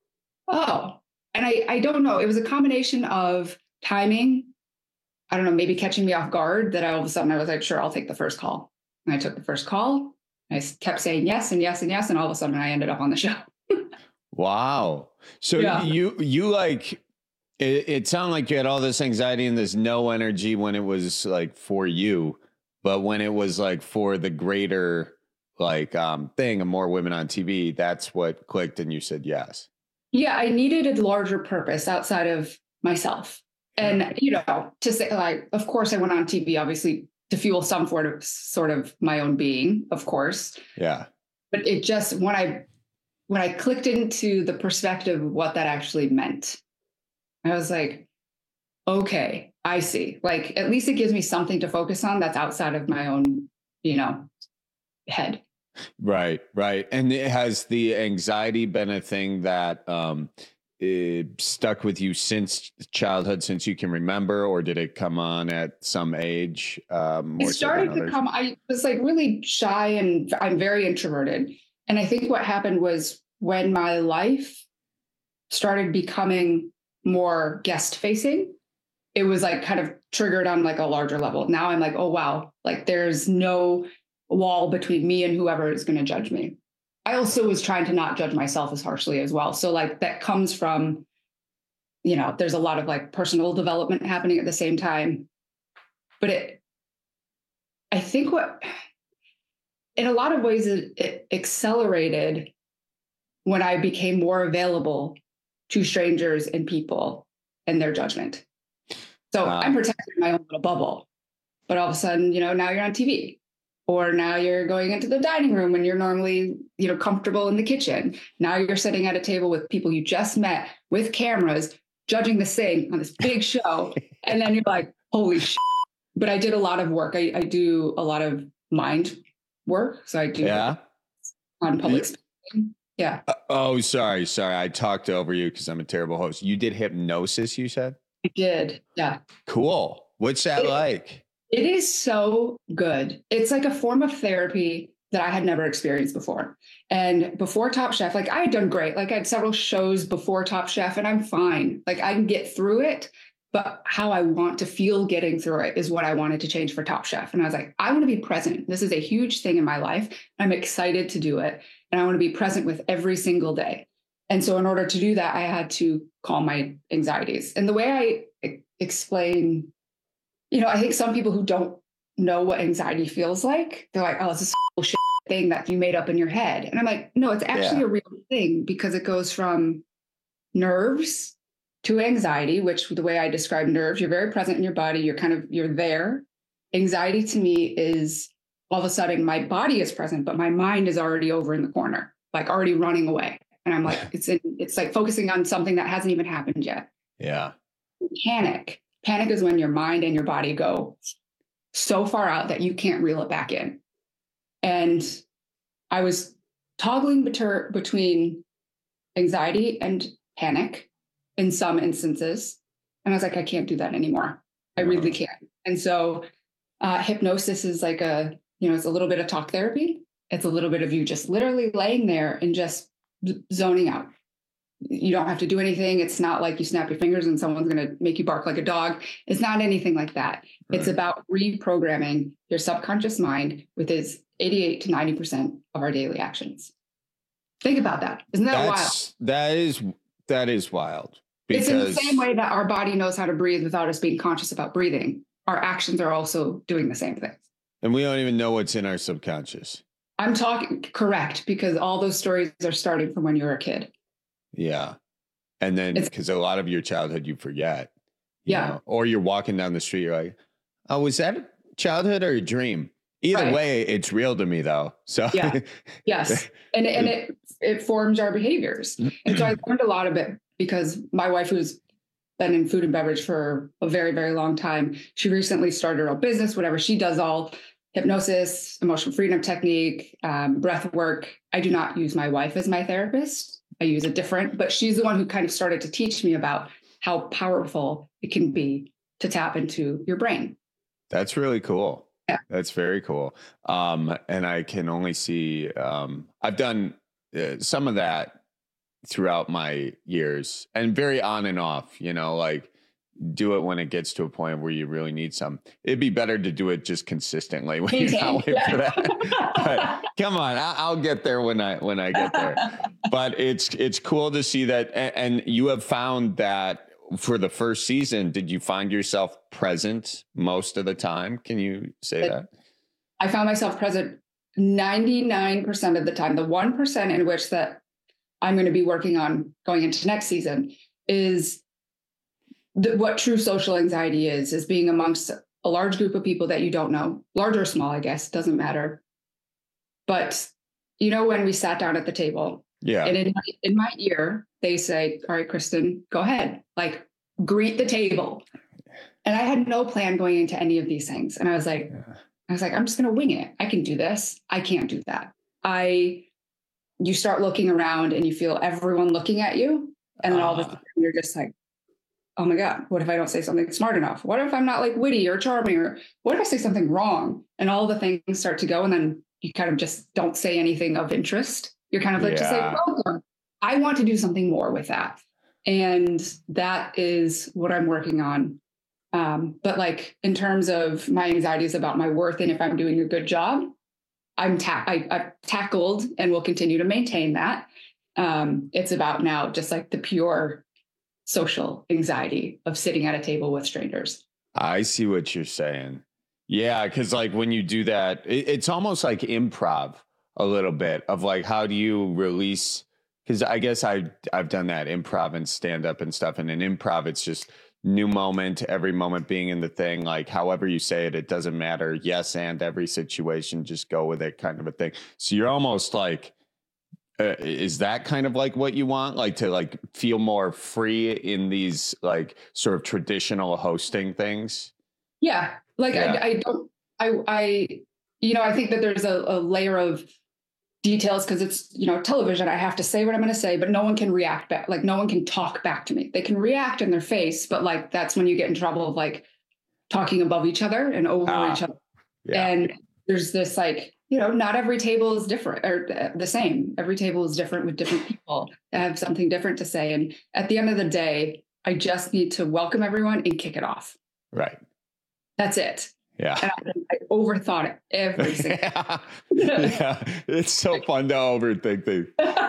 oh, and I, I don't know. It was a combination of timing. I don't know, maybe catching me off guard, that I all of a sudden I was like, sure, I'll take the first call. And I took the first call. I kept saying yes and yes and yes. And all of a sudden I ended up on the show. Wow. So yeah. you, you like, it, it sounded like you had all this anxiety and this no energy when it was like for you, but when it was like for the greater like um, thing of more women on T V, that's what clicked and you said yes. Yeah, I needed a larger purpose outside of myself. And, you know, to say, like, of course I went on T V, obviously, to fuel some sort of sort of my own being, of course. Yeah. But it just, when I, when I clicked into the perspective of what that actually meant, I was like, okay, I see. Like, at least it gives me something to focus on that's outside of my own, you know, head. Right, right. And it has the anxiety been a thing that, um, uh, stuck with you since childhood, since you can remember, or did it come on at some age? Um, more it started so to others? come, I was like really shy and I'm very introverted. And I think what happened was when my life started becoming more guest facing, it was like kind of triggered on like a larger level. Now I'm like, oh, wow, like there's no wall between me and whoever is going to judge me. I also was trying to not judge myself as harshly as well. So like that comes from, you know, there's a lot of like personal development happening at the same time. But it, I think what, in a lot of ways, it, it accelerated when I became more available to strangers and people and their judgment. So Wow. I'm protecting my own little bubble, but all of a sudden, you know, now you're on T V, or now you're going into the dining room when you're normally, you know, comfortable in the kitchen. Now you're sitting at a table with people you just met with cameras, judging the sing on this big show. And then you're like, holy shit. But I did a lot of work. I, I do a lot of mind work. So I do Yeah. on public speaking. Yeah. Uh, oh, sorry. Sorry. I talked over you because I'm a terrible host. You did hypnosis, you said? I did. Yeah. Cool. What's that It- like? It is so good. It's like a form of therapy that I had never experienced before. And before Top Chef, like I had done great. Like I had several shows before Top Chef and I'm fine. Like I can get through it, but how I want to feel getting through it is what I wanted to change for Top Chef. And I was like, I want to be present. This is a huge thing in my life. I'm excited to do it. And I want to be present with every single day. And so in order to do that, I had to calm my anxieties. And the way I e- explain, you know, I think some people who don't know what anxiety feels like, they're like, oh, it's this bullshit thing that you made up in your head. And I'm like, no, it's actually Yeah. a real thing because it goes from nerves to anxiety, which the way I describe nerves, you're very present in your body. You're kind of, you're there. Anxiety to me is all of a sudden my body is present, but my mind is already over in the corner, like already running away. And I'm like, it's in, it's like focusing on something that hasn't even happened yet. Yeah. Panic. Panic is when your mind and your body go so far out that you can't reel it back in. And I was toggling beter- between anxiety and panic in some instances. And I was like, I can't do that anymore. I really can't. And so uh, hypnosis is like a, you know, it's a little bit of talk therapy. It's a little bit of you just literally laying there and just zoning out. You don't have to do anything. It's not like you snap your fingers and someone's going to make you bark like a dog. It's not anything like that. Right. It's about reprogramming your subconscious mind with its eighty-eight to ninety percent of our daily actions. Think about that. Isn't that That's, wild? That is, that is wild. It's in the same way that our body knows how to breathe without us being conscious about breathing. Our actions are also doing the same thing. And we don't even know what's in our subconscious. I'm talking correct because all those stories are starting from when you were a kid. Yeah. And then because a lot of your childhood you forget. You Yeah. know? Or you're walking down the street, you're like, oh, was that childhood or a dream? Either Right. way, it's real to me though. So Yeah. Yes. And and it it forms our behaviors. And so I learned a lot of it because my wife, who's been in food and beverage for a very, very long time, she recently started her own business, whatever. She does all hypnosis, emotional freedom technique, um, breath work. I do not use my wife as my therapist. I use a different, but she's the one who kind of started to teach me about how powerful it can be to tap into your brain. that's really cool. Yeah. That's very cool. Um, and I can only see, um, I've done uh, some of that throughout my years and very on and off, you know, like do it when it gets to a point where you really need some. It'd be better to do it just consistently when you're not waiting for that. But come on, I, I'll get there when I when I get there. But it's it's cool to see that, and, and you have found that for the first season. Did you find yourself present most of the time? Can you say that? I found myself present ninety-nine percent of the time. The one percent in which that I'm going to be working on going into next season is the, what true social anxiety is, is being amongst a large group of people that you don't know, large or small, I guess, doesn't matter. But, you know, when we sat down at the table, Yeah. and in my, in my ear, they say, all right, Kristen, go ahead, like greet the table. And I had no plan going into any of these things. And I was like, I was like, I'm just going to wing it. I can do this. I can't do that. I, you start looking around and you feel everyone looking at you. And then all of a sudden you're just like, oh my God, what if I don't say something smart enough? What if I'm not like witty or charming? Or what if I say something wrong? And all the things start to go, and then you kind of just don't say anything of interest. You're kind of like, Yeah. just like, welcome. I want to do something more with that. And that is what I'm working on. Um, but like in terms of my anxieties about my worth and if I'm doing a good job, I'm ta- I, I've tackled and will continue to maintain that. Um, it's about now just like the pure social anxiety of sitting at a table with strangers. I see what you're saying. Yeah, because like when you do that, it, it's almost like improv a little bit of like, how do you release? Because I guess I I've done that improv and stand up and stuff. And in improv, it's just new moment, every moment being in the thing. Like however you say it, it doesn't matter. Yes, and every situation, just go with it, kind of a thing. So you're almost like, uh, is that kind of like what you want? Like to like feel more free in these like sort of traditional hosting things? Yeah. Like Yeah. I, I don't, I, I, you know, I think that there's a, a layer of details because it's, you know, television. I have to say what I'm going to say, but no one can react back. Like no one can talk back to me. They can react in their face, but like, that's when you get in trouble of like talking above each other and over Ah, each other. yeah. And there's this like, you know, not every table is different or the same. Every table is different with different people that have something different to say. And at the end of the day, I just need to welcome everyone and kick it off. Right. That's it. Yeah. And I, I overthought it every single yeah. yeah. It's so fun to overthink things.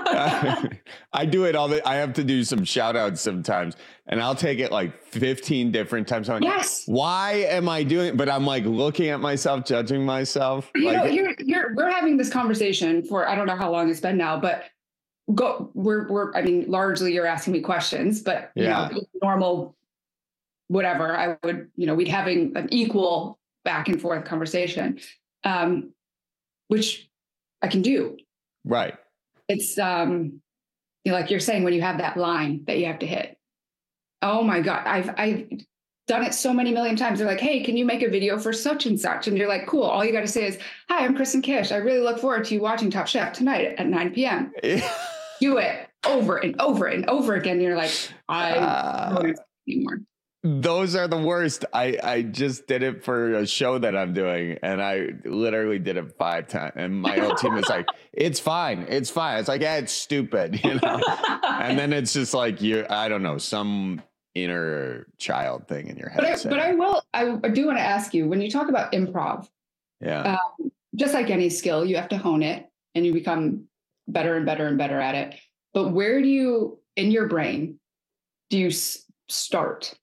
I do it all the I have to do some shout outs sometimes and I'll take it like fifteen different times. I'm like, yes. Why am I doing it? But I'm like looking at myself, judging myself. You like, know, you're you're we're having this conversation for I don't know how long it's been now, but go we're we're I mean, largely you're asking me questions, but you Yeah. know, normal whatever, I would, you know, we'd having an equal back and forth conversation. Um, which I can do. Right. It's um you know, like you're saying when you have that line that you have to hit. Oh my God, I've I've done it so many million times. They're like, hey, can you make a video for such and such? And you're like, cool. All you got to say is, hi, I'm Kristen Kish. I really look forward to you watching Top Chef tonight at nine p.m. Do it over and over and over again. You're like, I don't want to anymore. Those are the worst. I, I just did it for a show that I'm doing and I literally did it five times. And my whole team is like, it's fine. It's fine. It's like, yeah, it's stupid. You know? And then it's just like, you, I don't know, some inner child thing in your head. But I, but I will, I, I do want to ask you, when you talk about improv, yeah, um, just like any skill, you have to hone it and you become better and better and better at it. But where do you, in your brain, do you s- start?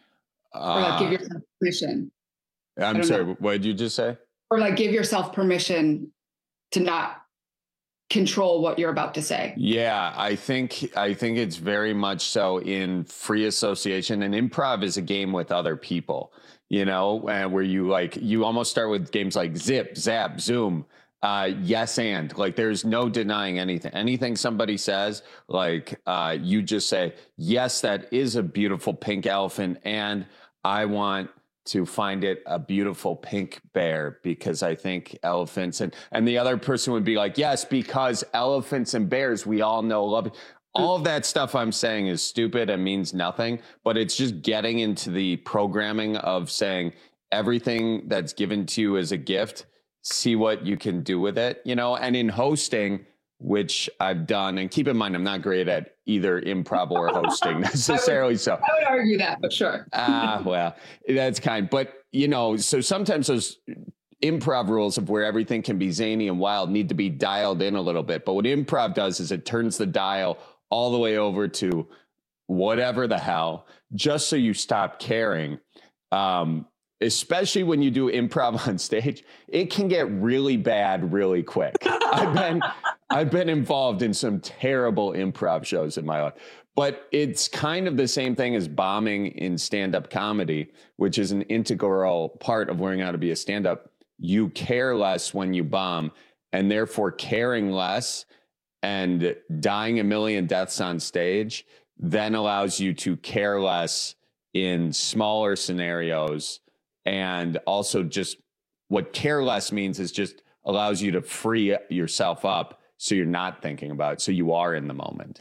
Or like give yourself permission. I'm sorry, know. what did you just say? Or like give yourself permission to not control what you're about to say. Yeah, I think I think it's very much so in free association, and improv is a game with other people, you know, and where you like you almost start with games like Zip, Zap, Zoom. Uh, yes, and like there's no denying anything. Anything somebody says, like uh, you just say, yes, that is a beautiful pink elephant, and I want to find it a beautiful pink bear because I think elephants and and the other person would be like, yes, because elephants and bears, we all know love. All of that stuff I'm saying is stupid and means nothing, but it's just getting into the programming of saying everything that's given to you as a gift, see what you can do with it, you know, and in hosting, which I've done, and keep in mind, I'm not great at either improv or hosting necessarily. I would, so I would argue that, but sure. Ah, well, that's kind. But, you know, so sometimes those improv rules of where everything can be zany and wild need to be dialed in a little bit. But what improv does is it turns the dial all the way over to whatever the hell, just so you stop caring. Um, especially when you do improv on stage, it can get really bad really quick. I've been I've been involved in some terrible improv shows in my life, but it's kind of the same thing as bombing in stand-up comedy, which is an integral part of learning how to be a stand-up. You care less when you bomb, and therefore caring less and dying a million deaths on stage then allows you to care less in smaller scenarios. And also just what care less means is just allows you to free yourself up so you're not thinking about it. So you are in the moment.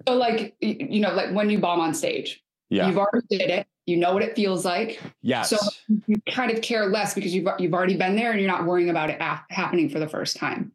So like, you know, like when you bomb on stage, yeah. you've already did it. You know what it feels like. Yes. So you kind of care less because you've, you've already been there and you're not worrying about it af- happening for the first time.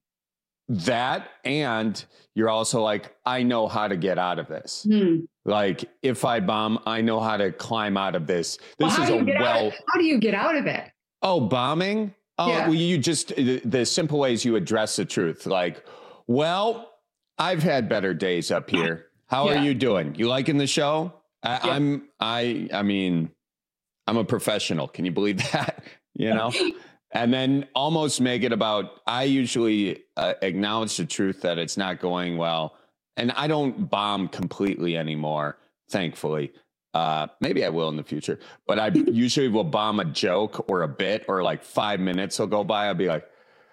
That, and you're also like, I know how to get out of this. Hmm. Like if I bomb, I know how to climb out of this. This well, is a well. How do you get out of it? Oh, bombing? Oh, yeah. well, you just, the, the simple way is you address the truth. Like, well, I've had better days up here. How yeah. are you doing? You liking the show? I, yeah. I'm, I, I mean, I'm a professional. Can you believe that? You know? And then almost make it about, I usually uh, acknowledge the truth that it's not going well. And I don't bomb completely anymore, thankfully. Uh, maybe I will in the future. But I usually will bomb a joke or a bit, or like five minutes will go by. I'll be like,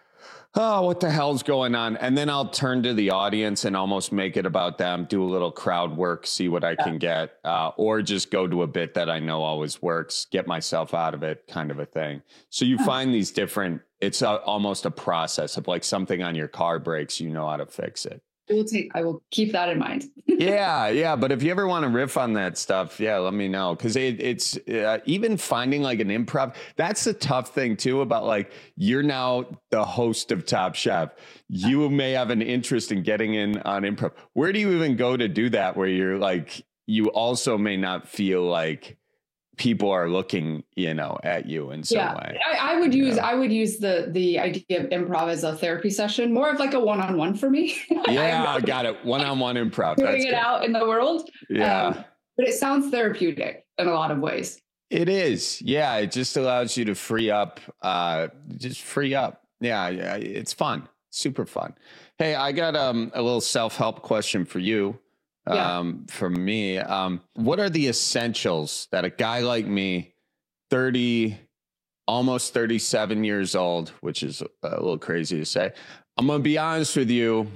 oh, what the hell's going on? And then I'll turn to the audience and almost make it about them, do a little crowd work, see what I can get, uh, or just go to a bit that I know always works, get myself out of it, kind of a thing. So you find these different, it's a, almost a process of like something on your car breaks, you know how to fix it. We'll take, I will keep that in mind. yeah, yeah. But if you ever want to riff on that stuff, yeah, let me know. Because it, it's uh, even finding like an improv. That's the tough thing too about like you're now the host of Top Chef. You may have an interest in getting in on improv. Where do you even go to do that? Where you're like, you also may not feel like people are looking, you know, at you in some yeah. way. I, I would use, yeah. I would use the, the idea of improv as a therapy session, more of like a one-on-one for me. Yeah, I got it. One-on-one improv. Doing That's it good. out in the world. Yeah. Um, but it sounds therapeutic in a lot of ways. It is. Yeah. It just allows you to free up, uh, just free up. Yeah. Yeah. It's fun. Super fun. Hey, I got um, a little self-help question for you. Yeah. Um, for me, um, what are the essentials that a guy like me, thirty, almost thirty-seven years old, which is a little crazy to say. I'm going to be honest with you.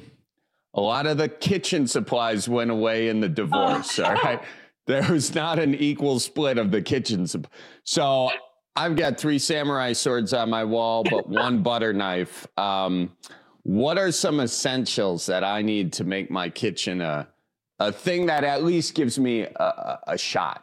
A lot of the kitchen supplies went away in the divorce. Oh. All right. There was not an equal split of the kitchen. Supp- so I've got three samurai swords on my wall, but one butter knife. Um, what are some essentials that I need to make my kitchen a, a thing that at least gives me a, a shot?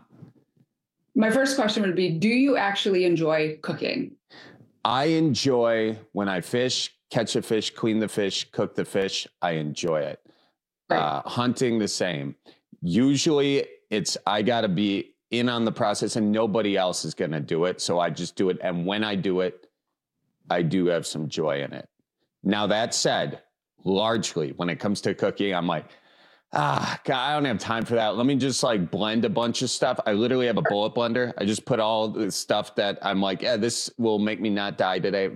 My first question would be, do you actually enjoy cooking? I enjoy when I fish, catch a fish, clean the fish, cook the fish. I enjoy it. Right. Uh, hunting, the same. Usually it's, I got to be in on the process and nobody else is going to do it. So I just do it. And when I do it, I do have some joy in it. Now, that said, largely when it comes to cooking, I'm like, ah, God, I don't have time for that. Let me just like blend a bunch of stuff. I literally have a bullet blender. I just put all the stuff that I'm like, yeah, this will make me not die today.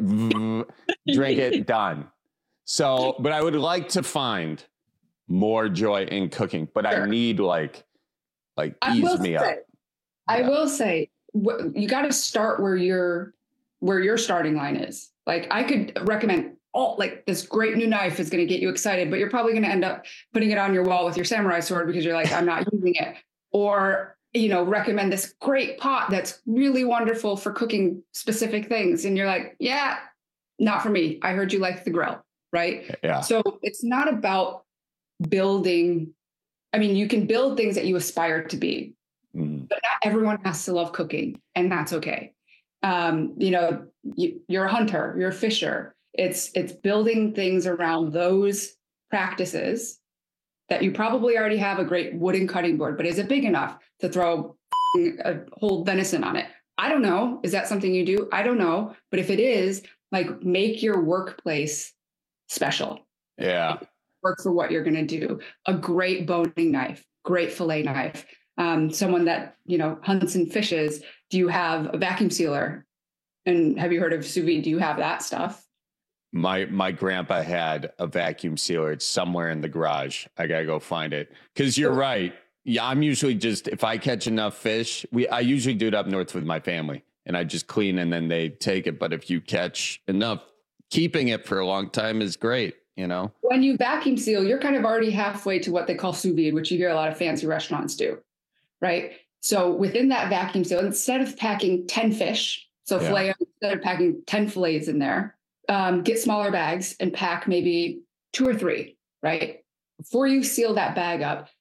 Drink it, done. So, but I would like to find more joy in cooking, but sure. I need like, like ease me say, up. I yeah. will say, you got to start where your, where your starting line is. Like I could recommend all like this great new knife is going to get you excited, but you're probably going to end up putting it on your wall with your samurai sword because you're like, I'm not using it. Or, you know, recommend this great pot that's really wonderful for cooking specific things. And you're like, yeah, not for me. I heard you like the grill, right? Yeah. So it's not about building. I mean, you can build things that you aspire to be, mm. but not everyone has to love cooking, and that's okay. Um, you know, you, you're a hunter, you're a fisher. It's it's building things around those practices that you probably already have a great wooden cutting board, but is it big enough to throw a whole venison on it? I don't know. Is that something you do? I don't know. But if it is, like, make your workplace special. Yeah. Work for what you're going to do. A great boning knife, great fillet knife. Um, someone that, you know, hunts and fishes. Do you have a vacuum sealer? And have you heard of sous vide? Do you have that stuff? My my grandpa had a vacuum sealer. It's somewhere in the garage. I gotta go find it. Because you're right. Yeah, I'm usually just, if I catch enough fish, we I usually do it up north with my family, and I just clean and then they take it. But if you catch enough, keeping it for a long time is great. You know, when you vacuum seal, you're kind of already halfway to what they call sous vide, which you hear a lot of fancy restaurants do, right? So within that vacuum seal, instead of packing ten fish, so yeah. fillet, instead of packing ten fillets in there. Um, get smaller bags and pack maybe two or three, right? Before you seal that bag up,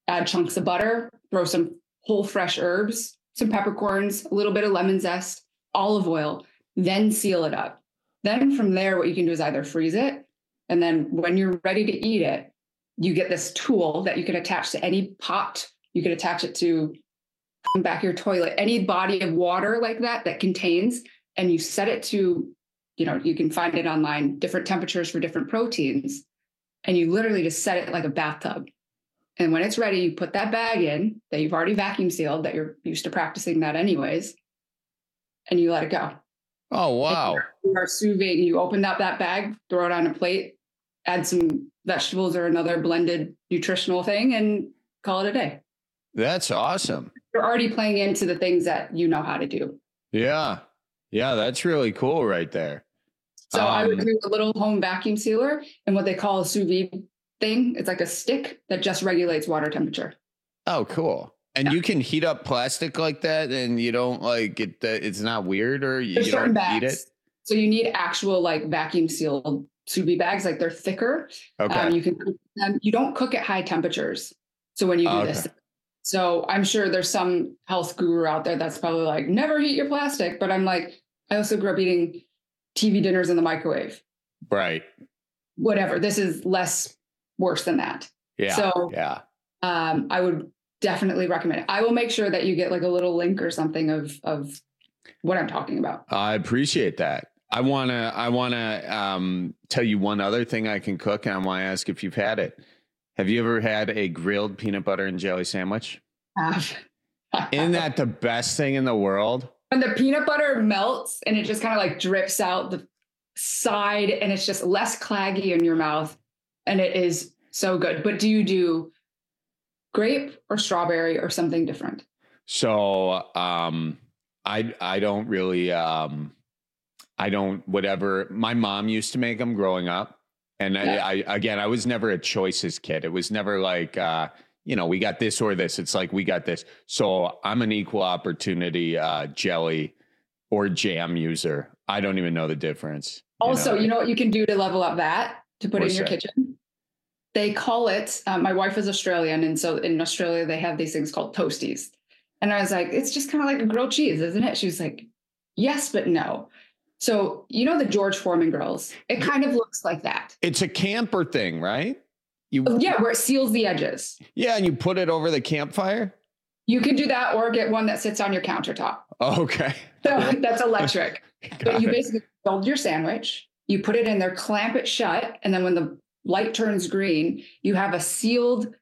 add chunks of butter, throw some whole fresh herbs, some peppercorns, a little bit of lemon zest, olive oil, then seal it up. Then from there, what you can do is either freeze it, and then when you're ready to eat it, you get this tool that you can attach to any pot. You can attach it to back your toilet, any body of water like that that contains, and you set it to, you know, you can find it online, different temperatures for different proteins, and you literally just set it like a bathtub. And when it's ready, you put that bag in that you've already vacuum sealed, that you're used to practicing that anyways, and you let it go. Oh, wow. You are sous vide. You open up that bag, throw it on a plate, add some vegetables or another blended nutritional thing, and call it a day. That's awesome. You're already playing into the things that you know how to do. Yeah. Yeah, that's really cool right there. So um, I would do a little home vacuum sealer and what they call a sous vide thing. It's like a stick that just regulates water temperature. Oh, cool. And yeah. You can heat up plastic like that and you don't like it. It's not weird or you, you don't bags. eat it. So you need actual like vacuum sealed sous vide bags. Like they're thicker. Okay. Um, you can cook them. You don't cook at high temperatures. So when you do okay. this, so I'm sure there's some health guru out there that's probably like, never heat your plastic. But I'm like, I also grew up eating T V dinners in the microwave. Right. Whatever. This is less worse than that. Yeah. So yeah. Um, I would definitely recommend it. I will make sure that you get like a little link or something of of what I'm talking about. I appreciate that. I wanna I wanna um, tell you one other thing I can cook, and I want to ask if you've had it. Have you ever had a grilled peanut butter and jelly sandwich? Have. Isn't that the best thing in the world? When the peanut butter melts and it just kind of like drips out the side and it's just less claggy in your mouth, and it is so good. But do you do grape or strawberry or something different? So um, I I don't really um, I don't whatever. My mom used to make them growing up. And yeah. I, I, again, I was never a choices kid. It was never like, uh, you know, we got this or this. It's like, we got this. So I'm an equal opportunity uh, jelly or jam user. I don't even know the difference. Also, you know, you know what you can do to level up that, to put What's it in your that? kitchen? They call it, um, my wife is Australian. And so in Australia, they have these things called toasties. And I was like, it's just kind of like a grilled cheese, isn't it? She was like, yes, but no. So, you know, the George Foreman grills, it kind of looks like that. It's a camper thing, right? You Yeah, where it seals the edges. Yeah, and you put it over the campfire? You can do that or get one that sits on your countertop. Okay. So that's electric. But you it. basically build your sandwich, you put it in there, clamp it shut, and then when the light turns green, you have a sealed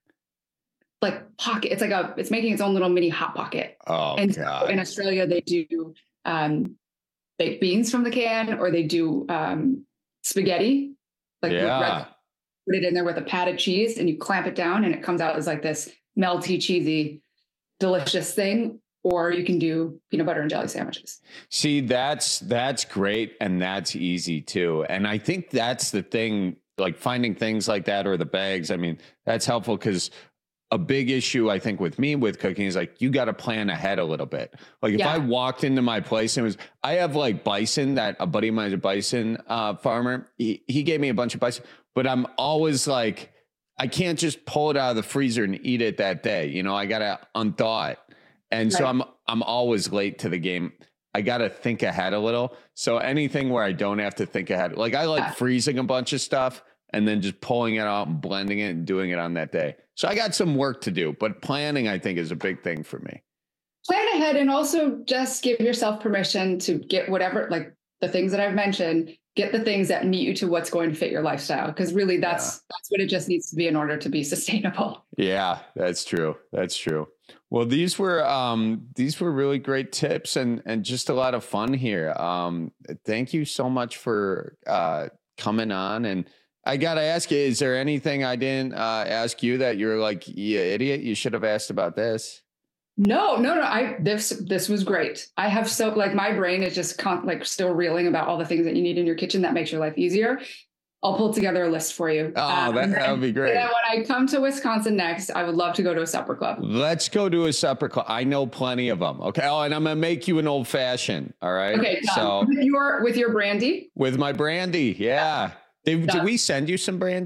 like pocket. It's like a, it's making its own little mini hot pocket. Oh, and God. So in Australia, they do um, baked beans from the can, or they do um, spaghetti, like Yeah. red, put it in there with a patted cheese, and you clamp it down, and it comes out as like this melty, cheesy, delicious thing. Or you can do peanut butter and jelly sandwiches. See, that's that's great, and that's easy too. And I think that's the thing, like finding things like that or the bags. I mean, that's helpful because a big issue, I think, with me with cooking is like, you got to plan ahead a little bit. Like if Yeah. I walked into my place and it was, I have like bison, that a buddy of mine is a bison uh, farmer. He, he gave me a bunch of bison, but I'm always like, I can't just pull it out of the freezer and eat it that day. You know, I got to unthaw it. And so Right. I'm, I'm always late to the game. I got to think ahead a little. So anything where I don't have to think ahead, like I like Yeah. freezing a bunch of stuff and then just pulling it out and blending it and doing it on that day. So I got some work to do, but planning, I think, is a big thing for me. Plan ahead, and also just give yourself permission to get whatever, like the things that I've mentioned, get the things that meet you to what's going to fit your lifestyle. Because really that's, Yeah. that's what it just needs to be in order to be sustainable. Yeah, that's true. That's true. Well, these were um, these were really great tips and and just a lot of fun here. Um, thank you so much for uh, coming on. And I got to ask you, is there anything I didn't uh, ask you that you're like, you idiot, you should have asked about this? No, no, no. I this this was great. I have so like my brain is just con- like still reeling about all the things that you need in your kitchen that makes your life easier. I'll pull together a list for you. Oh, Um, that, and that would be great. then when I come to Wisconsin next, I would love to go to a supper club. Let's go to a supper club. I know plenty of them. Okay. Oh, and I'm going to make you an old fashioned. All right. Okay, done. So with your with your brandy. with my brandy. Yeah. Did, did Done. we send you some brandy?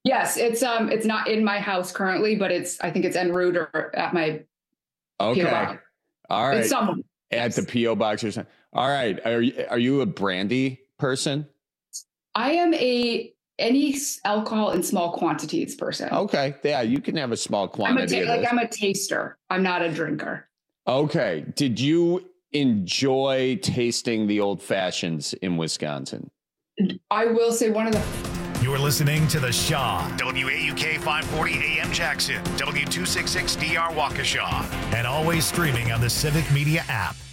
Yes, it's um, it's not in my house currently, but it's I think it's en route or at my okay. P O box. All right, it's someone at the P O box or something. All right, are you are you a brandy person? I am a any alcohol in small quantities person. Okay, yeah, you can have a small I'm a quantity. ta- of like this. I'm a taster. I'm not a drinker. Okay, did you enjoy tasting the old fashions in Wisconsin? I will say one of the. You're listening to The Shaw, W A U K five forty A M Jackson, W two sixty-six D R Waukesha, and always streaming on the Civic Media app.